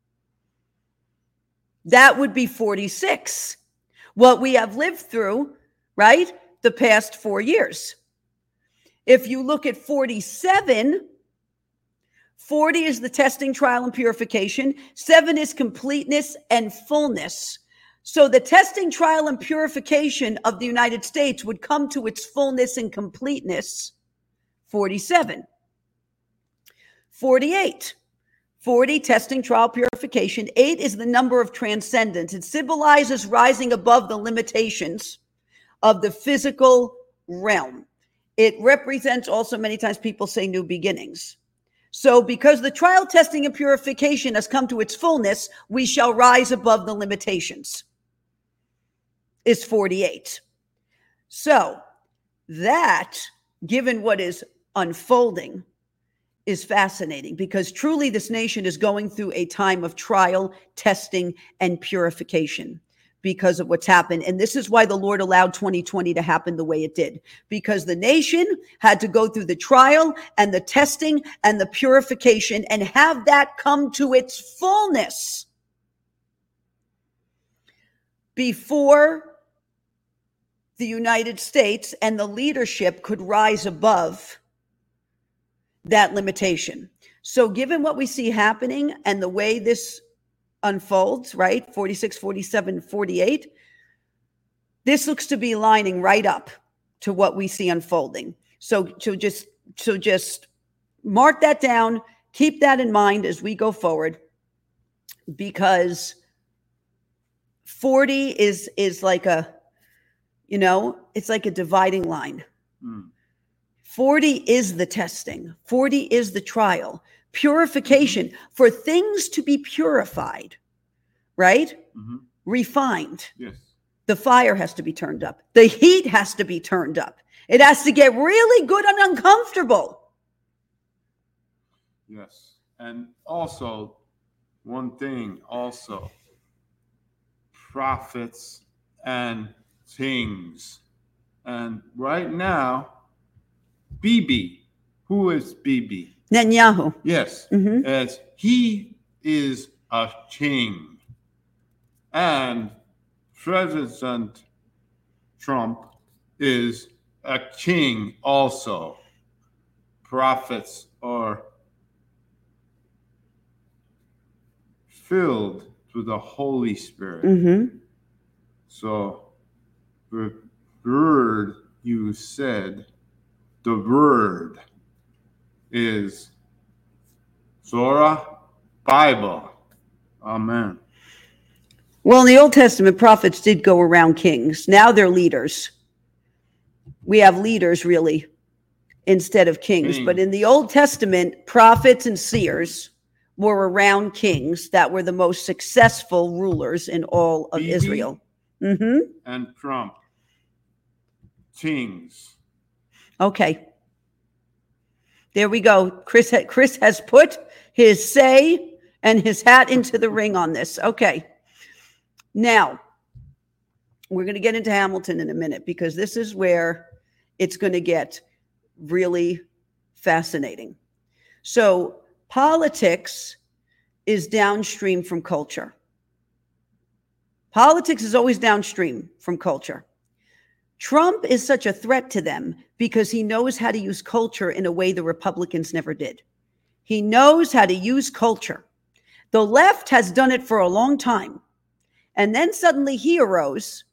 That would be forty-six. What we have lived through, right, the past four years. If you look at forty-seven, forty is the testing, trial, and purification. seven is completeness and fullness. So the testing, trial, and purification of the United States would come to its fullness and completeness, forty-seven. forty-eight. forty, testing, trial, purification. eight is the number of transcendence. It symbolizes rising above the limitations of the physical realm. It represents also, many times people say, new beginnings. So because the trial, testing, and purification has come to its fullness, we shall rise above the limitations, is forty-eight. So that, given what is unfolding, is fascinating because truly this nation is going through a time of trial, testing, and purification because of what's happened. And this is why the Lord allowed twenty twenty to happen the way it did, because the nation had to go through the trial and the testing and the purification and have that come to its fullness before the United States and the leadership could rise above that limitation. So given what we see happening and the way this unfolds, right, forty-six, forty-seven, forty-eight, this looks to be lining right up to what we see unfolding. So, so just, so just mark that down, keep that in mind as we go forward, because forty is, is like a, you know, it's like a dividing line. Mm. forty is the testing. forty is the trial. Purification, mm-hmm. for things to be purified, right? Mm-hmm. Refined. Yes. The fire has to be turned up. The heat has to be turned up. It has to get really good and uncomfortable. Yes. And also, one thing also, prophets and kings. And right now, Bibi, who is Bibi? Netanyahu. Yes, mm-hmm. as he is a king. And President Trump is a king also. Prophets are filled with the Holy Spirit. Mm-hmm. So the word you said, the word is Zohar, Bible. Amen. Well, in the Old Testament, prophets did go around kings. Now they're leaders. We have leaders, really, instead of kings. King. But in the Old Testament, prophets and seers were around kings that were the most successful rulers in all of Bibi Israel. Mm-hmm. And Trump. Kings. Okay. There we go. Chris, ha- Chris has put his say and his hat into the ring on this. Okay. Now, we're going to get into Hamilton in a minute because this is where it's going to get really fascinating. So, politics is downstream from culture. Politics is always downstream from culture. Trump is such a threat to them because he knows how to use culture in a way the Republicans never did. He knows how to use culture. The left has done it for a long time. And then suddenly he arose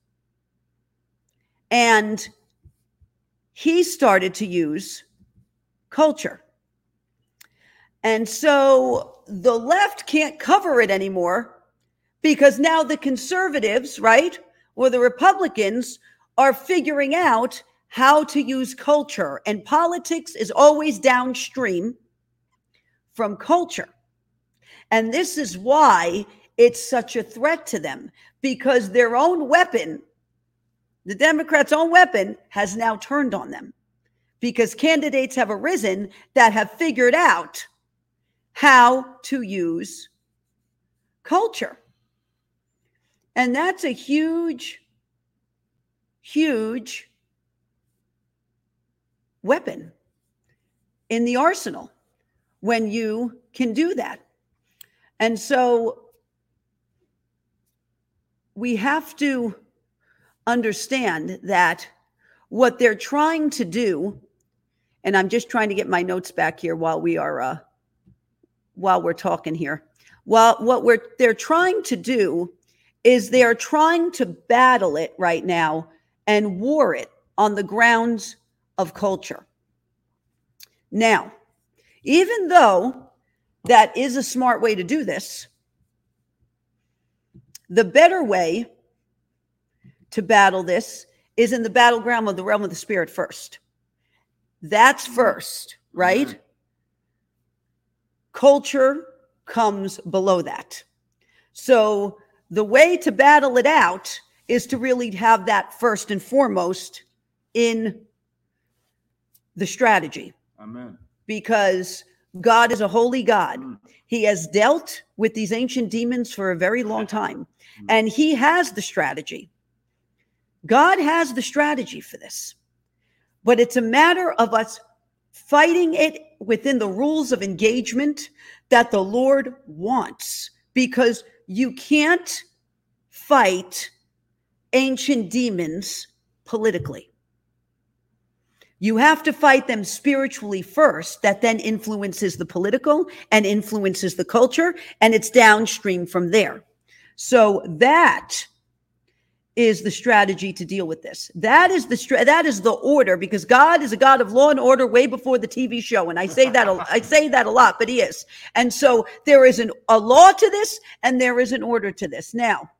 and he started to use culture. And so the left can't cover it anymore because now the conservatives, right, or the Republicans are figuring out how to use culture. And politics is always downstream from culture. And this is why it's such a threat to them, because their own weapon, the Democrats' own weapon, has now turned on them because candidates have arisen that have figured out how to use culture. And that's a huge, huge weapon in the arsenal when you can do that. And so we have to understand that what they're trying to do, and I'm just trying to get my notes back here while we are uh, while we're talking here. Well, what we're they're trying to do is they are trying to battle it right now and war it on the grounds of culture. Now, even though that is a smart way to do this, the better way to battle this is in the battleground of the realm of the spirit first. That's first, right? Mm-hmm. Culture comes below that. So the way to battle it out is to really have that first and foremost in the strategy. Amen. Because God is a holy God. Mm. He has dealt with these ancient demons for a very long time, mm. and he has the strategy. God has the strategy for this, but it's a matter of us fighting it within the rules of engagement that the Lord wants, because you can't fight ancient demons politically. You have to fight them spiritually first. That then influences the political and influences the culture, and it's downstream from there. So that is the strategy to deal with this. That is the stra- that is the order, because God is a God of law and order way before the T V show. And I say that a, I say that a lot, but he is. And so there is an, a law to this, and there is an order to this. Now,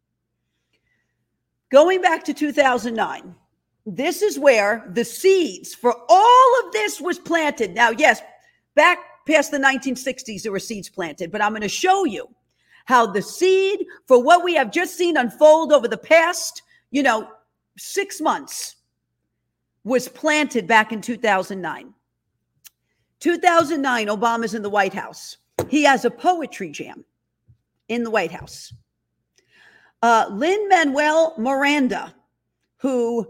going back to two thousand nine, this is where the seeds for all of this was planted. Now, yes, back past the nineteen sixties, there were seeds planted, but I'm going to show you how the seed for what we have just seen unfold over the past, you know, six months was planted back in two thousand nine. two thousand nine, Obama's in the White House. He has a poetry jam in the White House. Uh, Lin-Manuel Miranda, who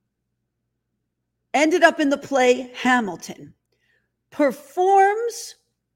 ended up in the play Hamilton, performs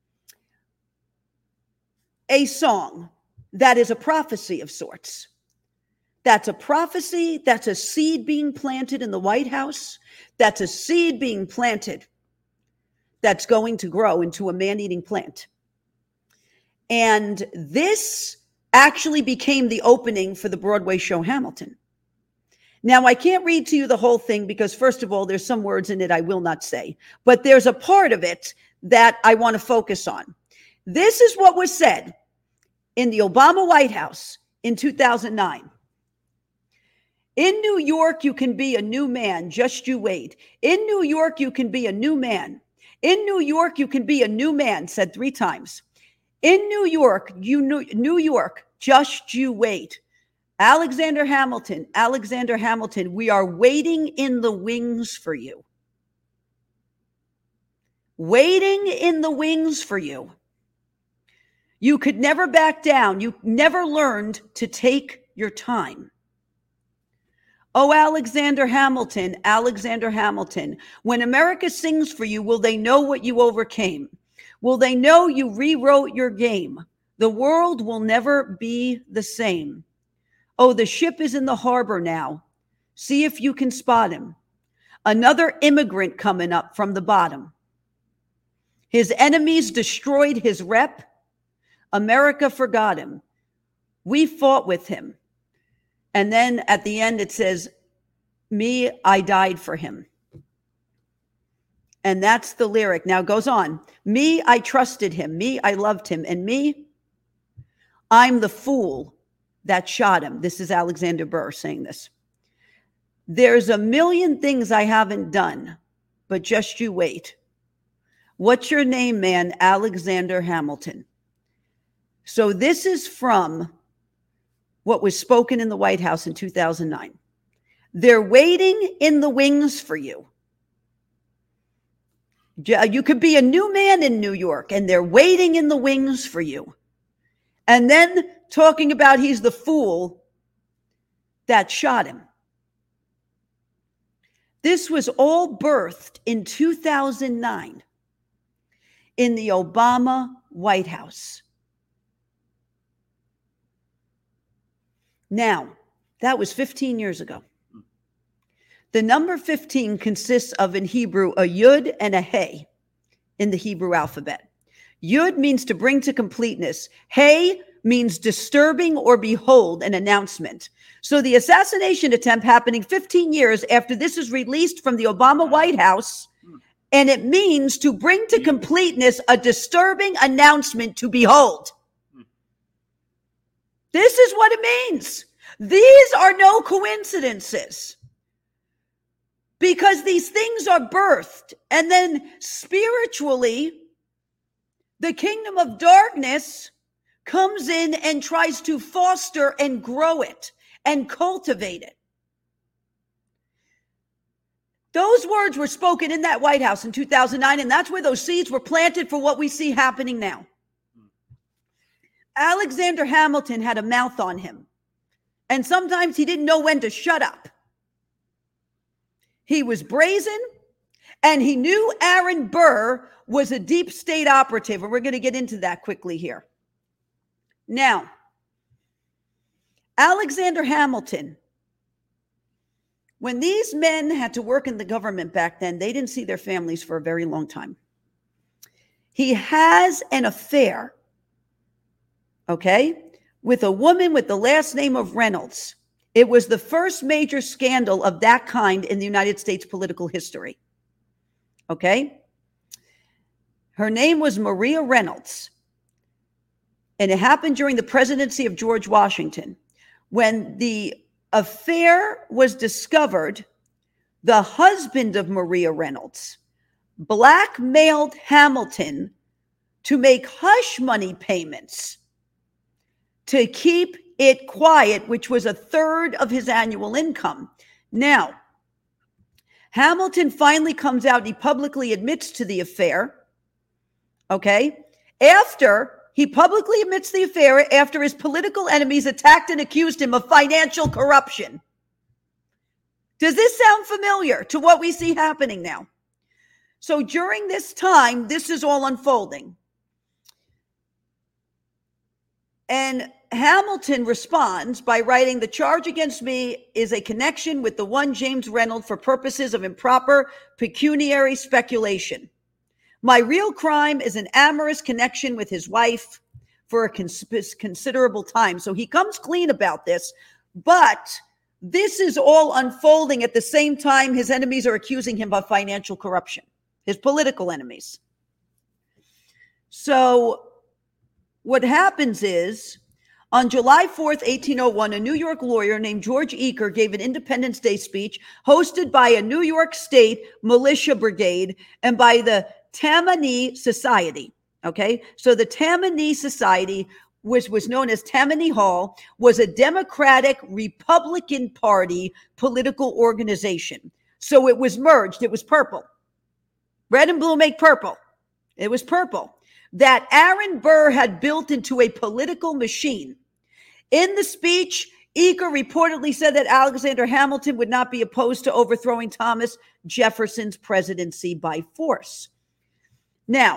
a song that is a prophecy of sorts. That's a prophecy. That's a seed being planted in the White House. That's a seed being planted that's going to grow into a man-eating plant. And this actually became the opening for the Broadway show Hamilton. Now, I can't read to you the whole thing because, first of all, there's some words in it I will not say, but there's a part of it that I want to focus on. This is what was said in the Obama White House in two thousand nine. In New York, you can be a new man. Just you wait. In New York, you can be a new man. In New York, you can be a new man, said three times. In New York, you New, New York, just you wait. Alexander Hamilton, Alexander Hamilton, we are waiting in the wings for you. Waiting in the wings for you. You could never back down. You never learned to take your time. Oh, Alexander Hamilton, Alexander Hamilton, when America sings for you, will they know what you overcame? Will they know you rewrote your game? The world will never be the same. Oh, the ship is in the harbor now. See if you can spot him. Another immigrant coming up from the bottom. His enemies destroyed his rep. America forgot him. We fought with him. And then at the end it says, me, I died for him. And that's the lyric. Now it goes on. Me, I trusted him. Me, I loved him. And me, I'm the fool that shot him. This is Alexander Burr saying this. There's a million things I haven't done, but just you wait. What's your name, man? Alexander Hamilton. So this is from what was spoken in the White House in two thousand nine. They're waiting in the wings for you. You could be a new man in New York, and they're waiting in the wings for you. And then talking about he's the fool that shot him. This was all birthed in two thousand nine in the Obama White House. Now, that was fifteen years ago. The number fifteen consists of, in Hebrew, a yud and a hey in the Hebrew alphabet. Yud means to bring to completeness. Hey means disturbing or behold, an announcement. So the assassination attempt happening fifteen years after this is released from the Obama White House, and it means to bring to completeness a disturbing announcement to behold. This is what it means. These are no coincidences. Because these things are birthed, and then spiritually, the kingdom of darkness comes in and tries to foster and grow it and cultivate it. Those words were spoken in that White House in two thousand nine, and that's where those seeds were planted for what we see happening now. Alexander Hamilton had a mouth on him, and sometimes he didn't know when to shut up. He was brazen, and he knew Aaron Burr was a deep state operative, and we're going to get into that quickly here. Now, Alexander Hamilton, when these men had to work in the government back then, they didn't see their families for a very long time. He has an affair, okay, with a woman with the last name of Reynolds. It was the first major scandal of that kind in the United States political history. Okay? Her name was Maria Reynolds. And it happened during the presidency of George Washington. When the affair was discovered, the husband of Maria Reynolds blackmailed Hamilton to make hush money payments to keep it quiet, which was a third of his annual income. Now, Hamilton finally comes out. He publicly admits to the affair. Okay? After he publicly admits the affair, after his political enemies attacked and accused him of financial corruption. Does this sound familiar to what we see happening now? So during this time, this is all unfolding. And Hamilton responds by writing, the charge against me is a connection with the one James Reynolds for purposes of improper pecuniary speculation. My real crime is an amorous connection with his wife for a cons- considerable time. So he comes clean about this, but this is all unfolding at the same time his enemies are accusing him of financial corruption, his political enemies. So what happens is, on July fourth, eighteen oh one, a New York lawyer named George Eaker gave an Independence Day speech hosted by a New York State militia brigade and by the Tammany Society. Okay, so the Tammany Society, which was known as Tammany Hall, was a Democratic Republican Party political organization. So it was merged. It was purple. Red and blue make purple. It was purple. that Aaron Burr had built into a political machine. In the speech, Eaker reportedly said that Alexander Hamilton would not be opposed to overthrowing Thomas Jefferson's presidency by force. Now,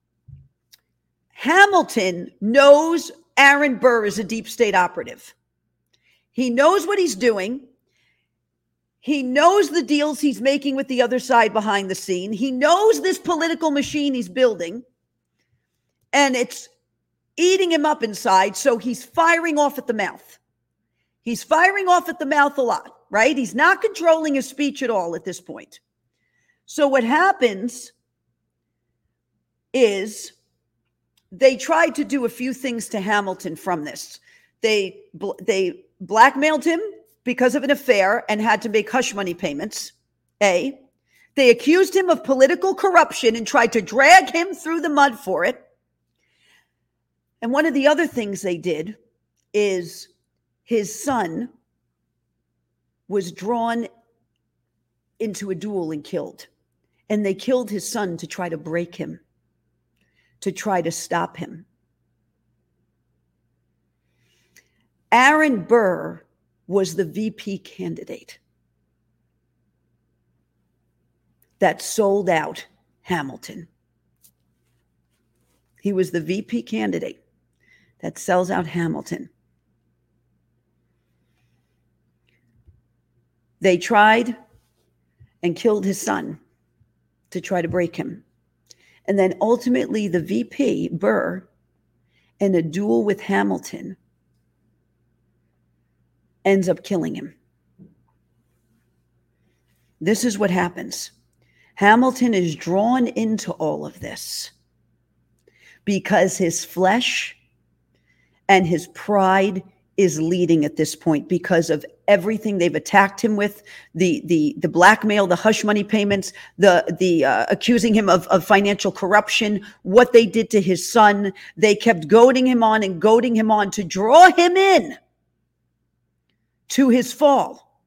Hamilton knows Aaron Burr is a deep state operative. He knows what he's doing. He knows the deals he's making with the other side behind the scene. He knows this political machine he's building, and it's eating him up inside, so he's firing off at the mouth. He's firing off at the mouth a lot, right? He's not controlling his speech at all at this point. So what happens is they tried to do a few things to Hamilton from this. They they blackmailed him because of an affair and had to make hush money payments. A. They accused him of political corruption and tried to drag him through the mud for it. And one of the other things they did is his son was drawn into a duel and killed. And they killed his son to try to break him, to try to stop him. Aaron Burr was the V P candidate that sold out Hamilton. He was the V P candidate that sells out Hamilton. They tried and killed his son to try to break him. And then ultimately the V P, Burr, in a duel with Hamilton, ends up killing him. This is what happens. Hamilton is drawn into all of this because his flesh and his pride is leading at this point because of everything they've attacked him with, the the the blackmail, the hush money payments, the the uh, accusing him of, of financial corruption, what they did to his son. They kept goading him on and goading him on to draw him in to his fall.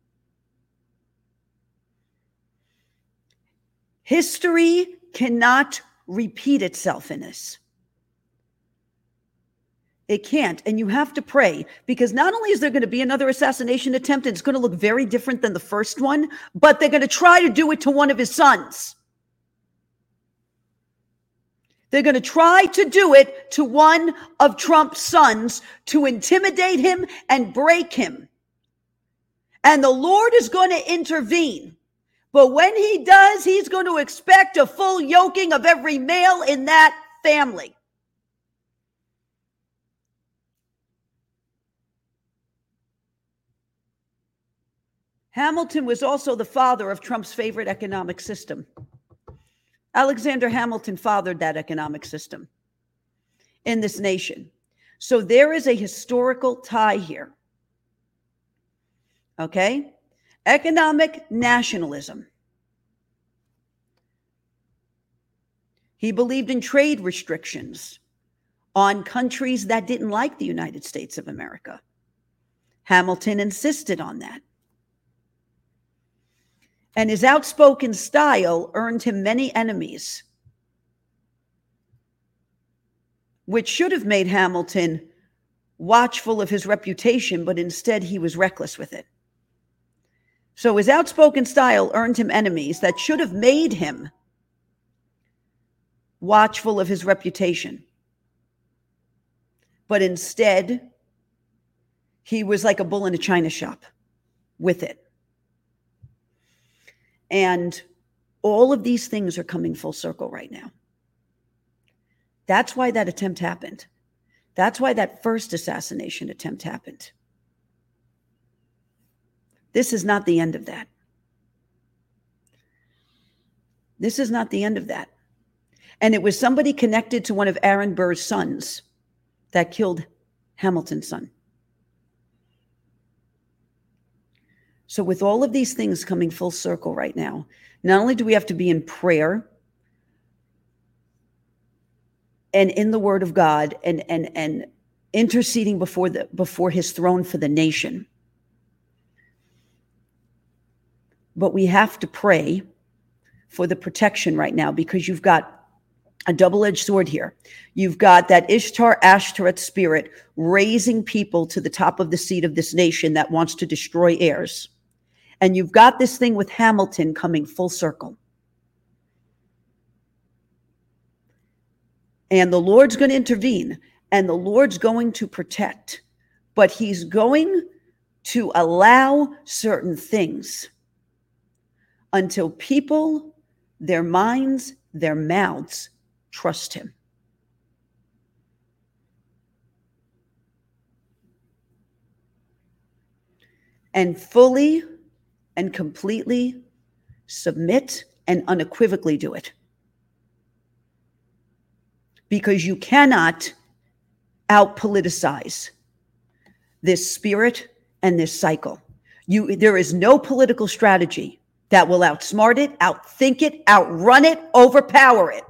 History cannot repeat itself in this. It can't. And you have to pray, because not only is there going to be another assassination attempt, and it's going to look very different than the first one, but they're going to try to do it to one of his sons. They're going to try to do it to one of Trump's sons to intimidate him and break him. And the Lord is going to intervene. But when he does, he's going to expect a full yoking of every male in that family. Hamilton was also the father of Trump's favorite economic system. Alexander Hamilton fathered that economic system in this nation. So there is a historical tie here. Okay? Economic nationalism. He believed in trade restrictions on countries that didn't like the United States of America. Hamilton insisted on that. And his outspoken style earned him many enemies, which should have made Hamilton watchful of his reputation, but instead he was reckless with it. So his outspoken style earned him enemies that should have made him watchful of his reputation. But instead, he was like a bull in a china shop with it. And all of these things are coming full circle right now. That's why that attempt happened. That's why that first assassination attempt happened. This is not the end of that. This is not the end of that. And it was somebody connected to one of Aaron Burr's sons that killed Hamilton's son. So with all of these things coming full circle right now, not only do we have to be in prayer and in the Word of God and and and interceding before the before his throne for the nation, but we have to pray for the protection right now, because you've got a double-edged sword here. You've got that Ishtar Ashtoreth spirit raising people to the top of the seat of this nation that wants to destroy heirs. And you've got this thing with Hamilton coming full circle. And the Lord's going to intervene, and the Lord's going to protect, but he's going to allow certain things until people, their minds, their mouths trust him. And fully and completely submit and unequivocally do it. Because you cannot out-politicize this spirit and this cycle. You, there is no political strategy that will outsmart it, outthink it, outrun it, overpower it.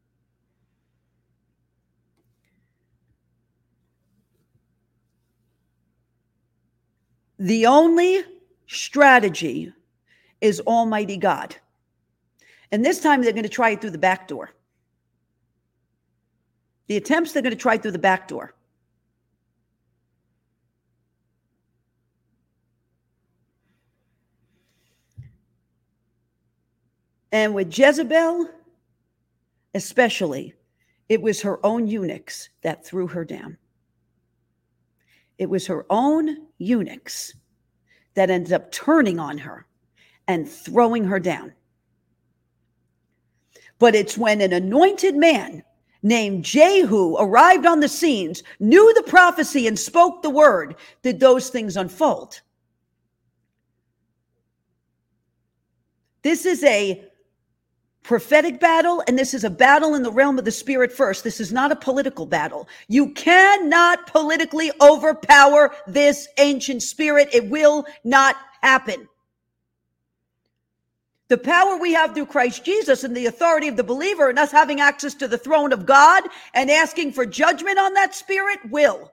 The only strategy is Almighty God. And this time they're going to try it through the back door. The attempts they're going to try through the back door. And with Jezebel, especially, it was her own eunuchs that threw her down. It was her own eunuchs that ended up turning on her and throwing her down. But it's when an anointed man named Jehu arrived on the scenes, knew the prophecy and spoke the word, did those things unfold. This is a prophetic battle, and this is a battle in the realm of the spirit first. This is not a political battle. You cannot politically overpower this ancient spirit. It will not happen. The power we have through Christ Jesus and the authority of the believer and us having access to the throne of God and asking for judgment on that spirit will.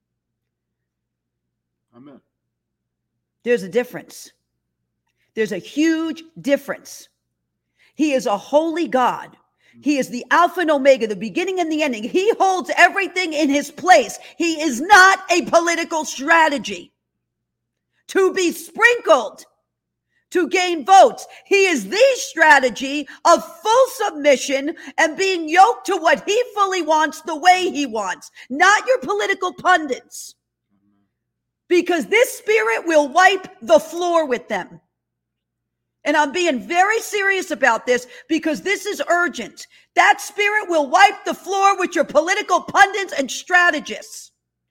Amen. There's a difference. There's a huge difference. He is a holy God. He is the Alpha and Omega, the beginning and the ending. He holds everything in his place. He is not a political strategy to be sprinkled to gain votes. He is the strategy of full submission and being yoked to what he fully wants the way he wants, not your political pundits. Because this spirit will wipe the floor with them. And I'm being very serious about this because this is urgent. That spirit will wipe the floor with your political pundits and strategists.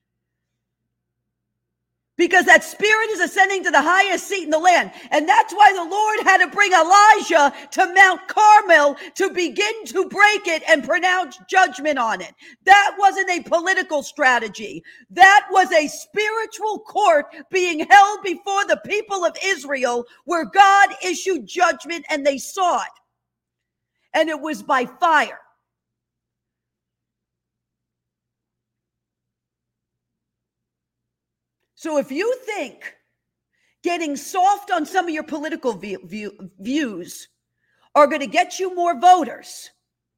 Because that spirit is ascending to the highest seat in the land. And that's why the Lord had to bring Elijah to Mount Carmel to begin to break it and pronounce judgment on it. That wasn't a political strategy. That was a spiritual court being held before the people of Israel where God issued judgment and they saw it. And it was by fire. So if you think getting soft on some of your political view, view, views are going to get you more voters,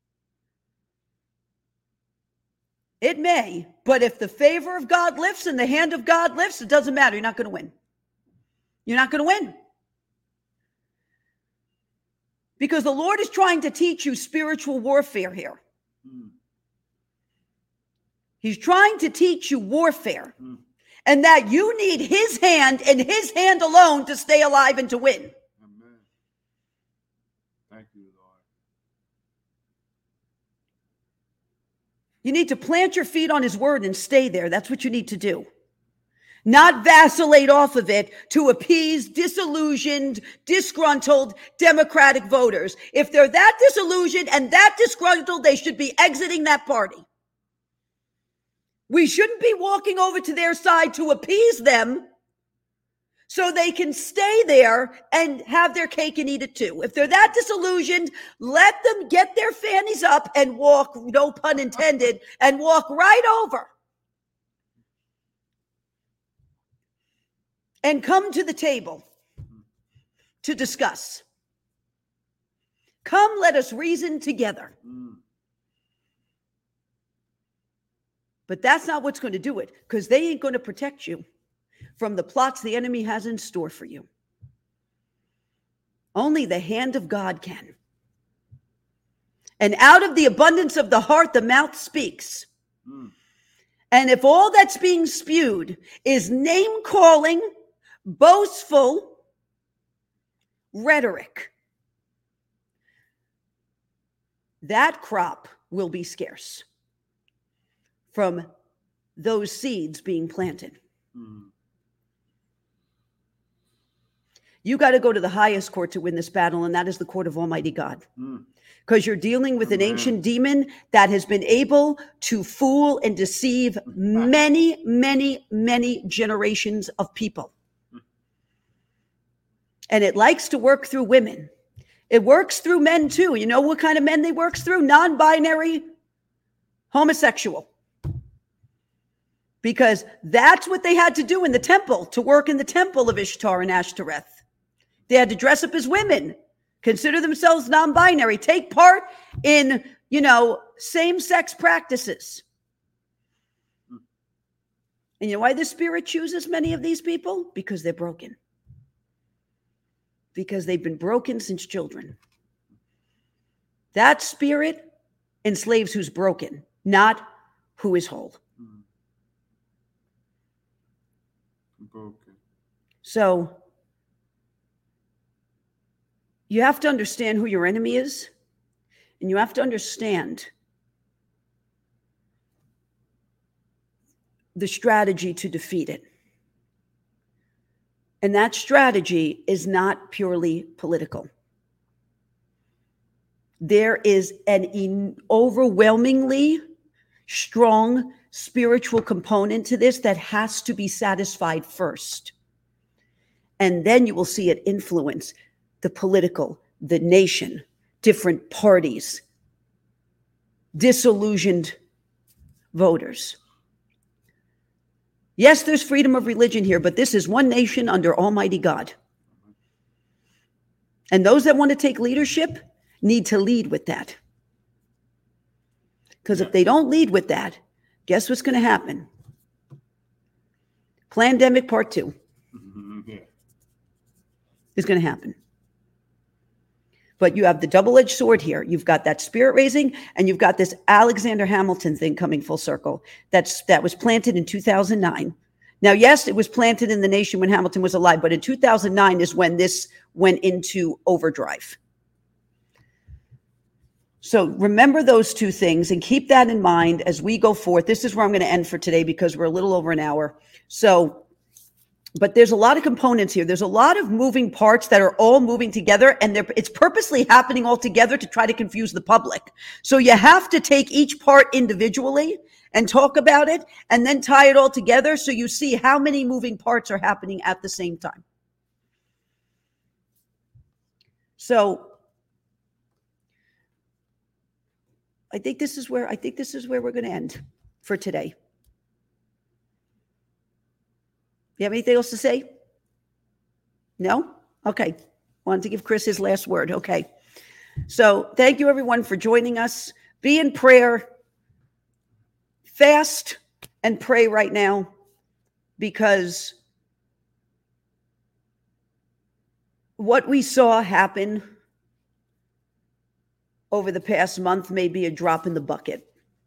it may, but if the favor of God lifts and the hand of God lifts, it doesn't matter. You're not going to win. You're not going to win. Because the Lord is trying to teach you spiritual warfare here. Mm. He's trying to teach you warfare. Mm. And that you need his hand and his hand alone to stay alive and to win. Amen. Thank you, Lord. You need to plant your feet on his word and stay there. That's what you need to do. Not vacillate off of it to appease disillusioned, disgruntled Democratic voters. If they're that disillusioned and that disgruntled, they should be exiting that party. We shouldn't be walking over to their side to appease them so they can stay there and have their cake and eat it too. If they're that disillusioned, let them get their fannies up and walk, no pun intended, and walk right over. And come to the table to discuss. Come, let us reason together. But that's not what's going to do it, because they ain't going to protect you from the plots the enemy has in store for you. Only the hand of God can. And out of the abundance of the heart, the mouth speaks. Mm. And if all that's being spewed is name-calling, boastful rhetoric, that crop will be scarce from those seeds being planted. Mm. You got to go to the highest court to win this battle, and that is the court of Almighty God. Mm. Because you're dealing with an ancient demon that has been able to fool and deceive many, many, many generations of people. And it likes to work through women. It works through men too. You know what kind of men they works through? Non-binary, homosexual. Because that's what they had to do in the temple, to work in the temple of Ishtar and Ashtoreth. They had to dress up as women, consider themselves non-binary, take part in, you know, same-sex practices. And you know why the Spirit chooses many of these people? Because they're broken. Because they've been broken since children. That Spirit enslaves who's broken, not who is whole. Broken. So you have to understand who your enemy is, and you have to understand the strategy to defeat it. And that strategy is not purely political. There is an in- overwhelmingly strong spiritual component to this that has to be satisfied first. And then you will see it influence the political, the nation, different parties, disillusioned voters. Yes, there's freedom of religion here, but this is one nation under Almighty God. And those that want to take leadership need to lead with that. Because if they don't lead with that, guess what's going to happen? Plandemic part two Yeah. is going to happen. But you have the double-edged sword here. You've got that spirit raising, and you've got this Alexander Hamilton thing coming full circle. That's that was planted in two thousand nine. Now, yes, it was planted in the nation when Hamilton was alive, but in two thousand nine is when this went into overdrive. So remember those two things and keep that in mind as we go forth. This is where I'm going to end for today because we're a little over an hour. So, but there's a lot of components here. There's a lot of moving parts that are all moving together, and it's purposely happening all together to try to confuse the public. So you have to take each part individually and talk about it and then tie it all together so you see how many moving parts are happening at the same time. So I think this is where I think this is where we're going to end for today. You have anything else to say? No? Okay. Wanted to give Chris his last word. Okay. So thank you everyone for joining us. Be in prayer. Fast and pray right now, because what we saw happen over the past month may be a drop in the bucket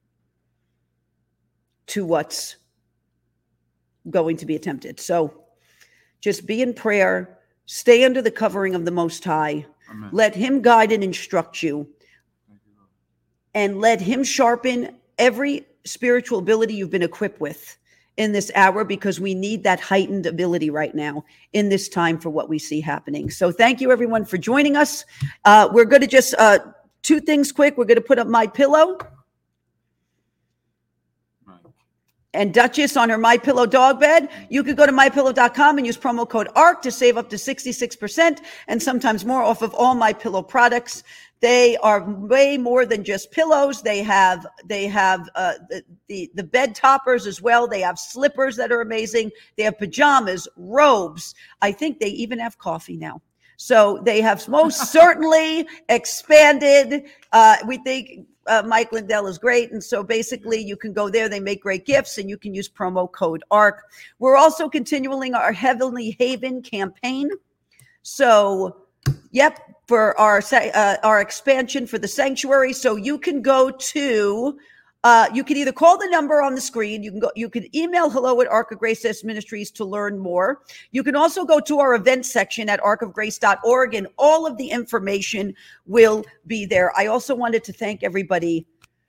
to what's going to be attempted. So just be in prayer, stay under the covering of the Most High. Amen. Let him guide and instruct you, you and let him sharpen every spiritual ability you've been equipped with in this hour, because we need that heightened ability right now in this time for what we see happening. So thank you everyone for joining us. Uh, we're going to just, uh, two things quick. We're going to put up My Pillow. And Duchess on her My Pillow dog bed. You could go to my pillow dot com and use promo code A R C to save up to sixty-six percent and sometimes more off of all My Pillow products. They are way more than just pillows. They have they have uh, the, the the bed toppers as well. They have slippers that are amazing. They have pajamas, robes. I think they even have coffee now. So they have most certainly expanded. Uh, we think uh, Mike Lindell is great. And so basically you can go there. They make great gifts and you can use promo code A R C. We're also continuing our Heavenly Haven campaign. So, yep, for our, uh, our expansion for the sanctuary. So you can go to, uh, you can either call the number on the screen. You can go, you can email hello at Ark of Grace Ministries to learn more. You can also go to our event section at ark of grace dot org and all of the information will be there. I also wanted to thank everybody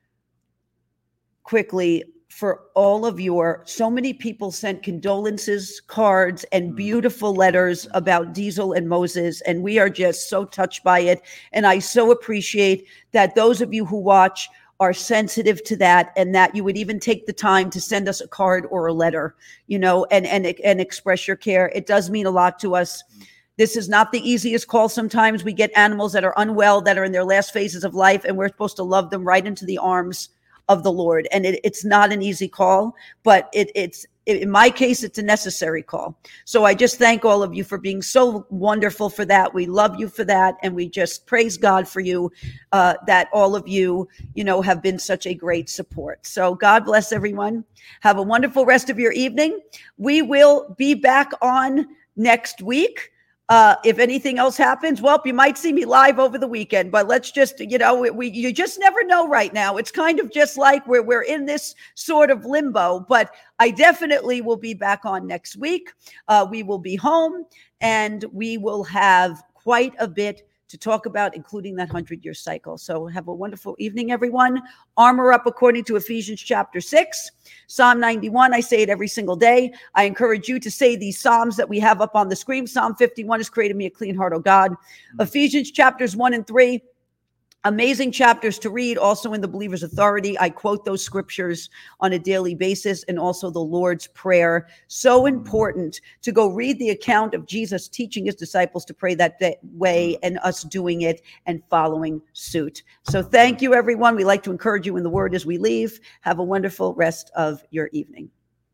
quickly for all of your, so many people sent condolences, cards, and beautiful letters about Diesel and Moses. And we are just so touched by it. And I so appreciate that those of you who watch are sensitive to that, and that you would even take the time to send us a card or a letter, you know, and, and, and express your care. It does mean a lot to us. This is not the easiest call. Sometimes we get animals that are unwell, that are in their last phases of life, and we're supposed to love them right into the arms of the Lord. And it, it's not an easy call, but it, it's, in my case, it's a necessary call. So I just thank all of you for being so wonderful for that. We love you for that. And we just praise God for you, uh, that all of you, you know, have been such a great support. So God bless everyone. Have a wonderful rest of your evening. We will be back on next week. Uh, if anything else happens, well, you might see me live over the weekend, but let's just, you know, we, we you just never know right now. It's kind of just like we're, we're in this sort of limbo, but I definitely will be back on next week. Uh, we will be home and we will have quite a bit to talk about, including that hundred-year cycle. So have a wonderful evening, everyone. Armor up according to Ephesians chapter six. Psalm ninety-one, I say it every single day. I encourage you to say these Psalms that we have up on the screen. Psalm fifty-one has created me a clean heart, O God. Ephesians chapters one and three. Amazing chapters to read, also in the Believer's Authority. I quote those scriptures on a daily basis, and also the Lord's Prayer. So important to go read the account of Jesus teaching his disciples to pray that way, and us doing it and following suit. So thank you, everyone. We like to encourage you in the word as we leave. Have a wonderful rest of your evening.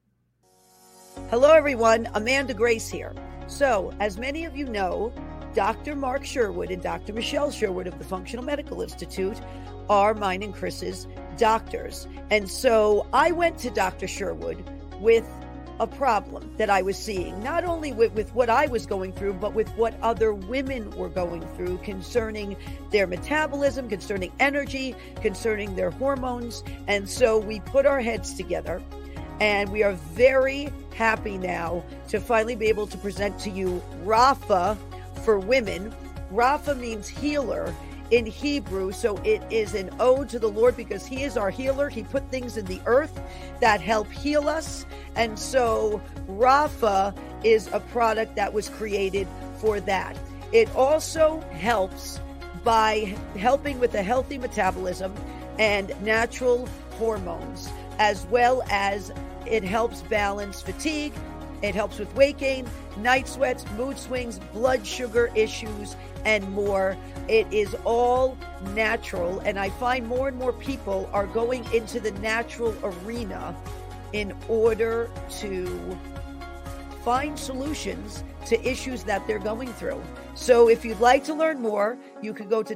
Hello, everyone. Amanda Grace here. So, as many of you know, Doctor Mark Sherwood and Doctor Michelle Sherwood of the Functional Medical Institute are mine and Chris's doctors. And so I went to Doctor Sherwood with a problem that I was seeing, not only with, with what I was going through, but with what other women were going through concerning their metabolism, concerning energy, concerning their hormones. And so we put our heads together, and we are very happy now to finally be able to present to you Rapha for women. Rapha means healer in Hebrew, so it is an ode to the Lord because he is our healer. He put things in the earth that help heal us, and so Rapha is a product that was created for that. It also helps by helping with a healthy metabolism and natural hormones, as well as it helps balance fatigue. It helps with weight gain, night sweats, mood swings, blood sugar issues, and more. It is all natural, and I find more and more people are going into the natural arena in order to find solutions to issues that they're going through. So if you'd like to learn more, you can go to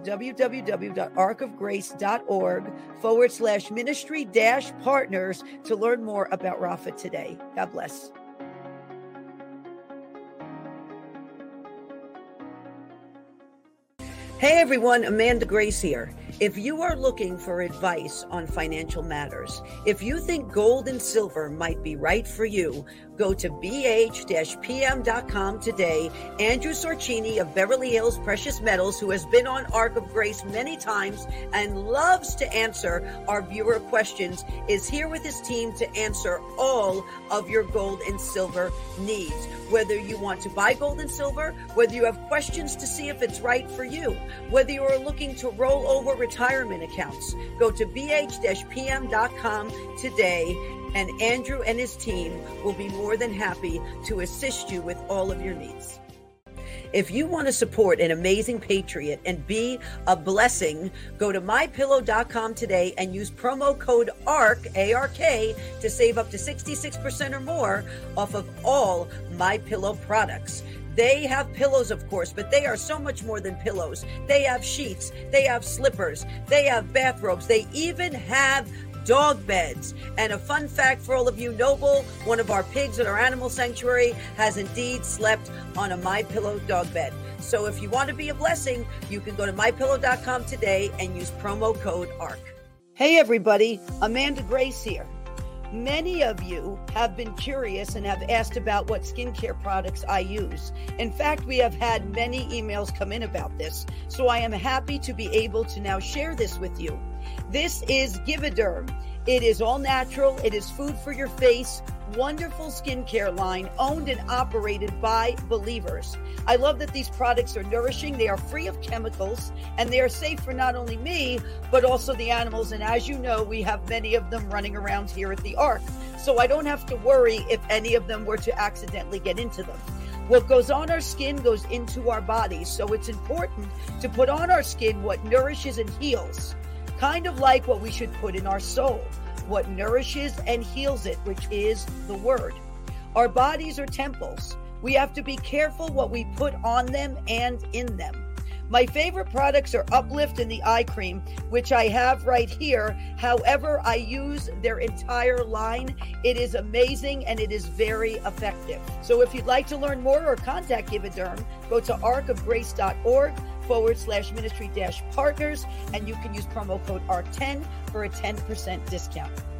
www.arkofgrace.org forward slash ministry dash partners to learn more about Rapha today. God bless. Hey everyone, Amanda Grace here. If you are looking for advice on financial matters, if you think gold and silver might be right for you, go to b h dash p m dot com today. Andrew Sorcini of Beverly Hills Precious Metals, who has been on Ark of Grace many times and loves to answer our viewer questions, is here with his team to answer all of your gold and silver needs. Whether you want to buy gold and silver, whether you have questions to see if it's right for you, whether you are looking to roll over retirement accounts, go to b h dash p m dot com today, and Andrew and his team will be more than happy to assist you with all of your needs. If you want to support an amazing patriot and be a blessing, go to my pillow dot com today and use promo code A R C, A R K, to save up to sixty-six percent or more off of all MyPillow products. They have pillows, of course, but they are so much more than pillows. They have sheets, they have slippers, they have bathrobes, they even have dog beds. And a fun fact for all of you, Noble, one of our pigs at our animal sanctuary, has indeed slept on a MyPillow dog bed. So if you want to be a blessing, you can go to my pillow dot com today and use promo code A R C. Hey everybody, Amanda Grace here. Many of you have been curious and have asked about what skincare products I use. In fact, we have had many emails come in about this, so I am happy to be able to now share this with you. This is Givaderm. It is all natural. It is food for your face. Wonderful skincare line owned and operated by believers. I love that these products are nourishing. They are free of chemicals and they are safe for not only me, but also the animals. And as you know, we have many of them running around here at the Ark. So I don't have to worry if any of them were to accidentally get into them. What goes on our skin goes into our bodies. So it's important to put on our skin what nourishes and heals. Kind of like what we should put in our soul, what nourishes and heals it, which is the word. Our bodies are temples. We have to be careful what we put on them and in them. My favorite products are Uplift and the eye cream, which I have right here. However, I use their entire line. It is amazing and it is very effective. So if you'd like to learn more or contact Givaderm, go to arcofgrace.org forward slash ministry dash partners, and you can use promo code A R C ten for a ten percent discount.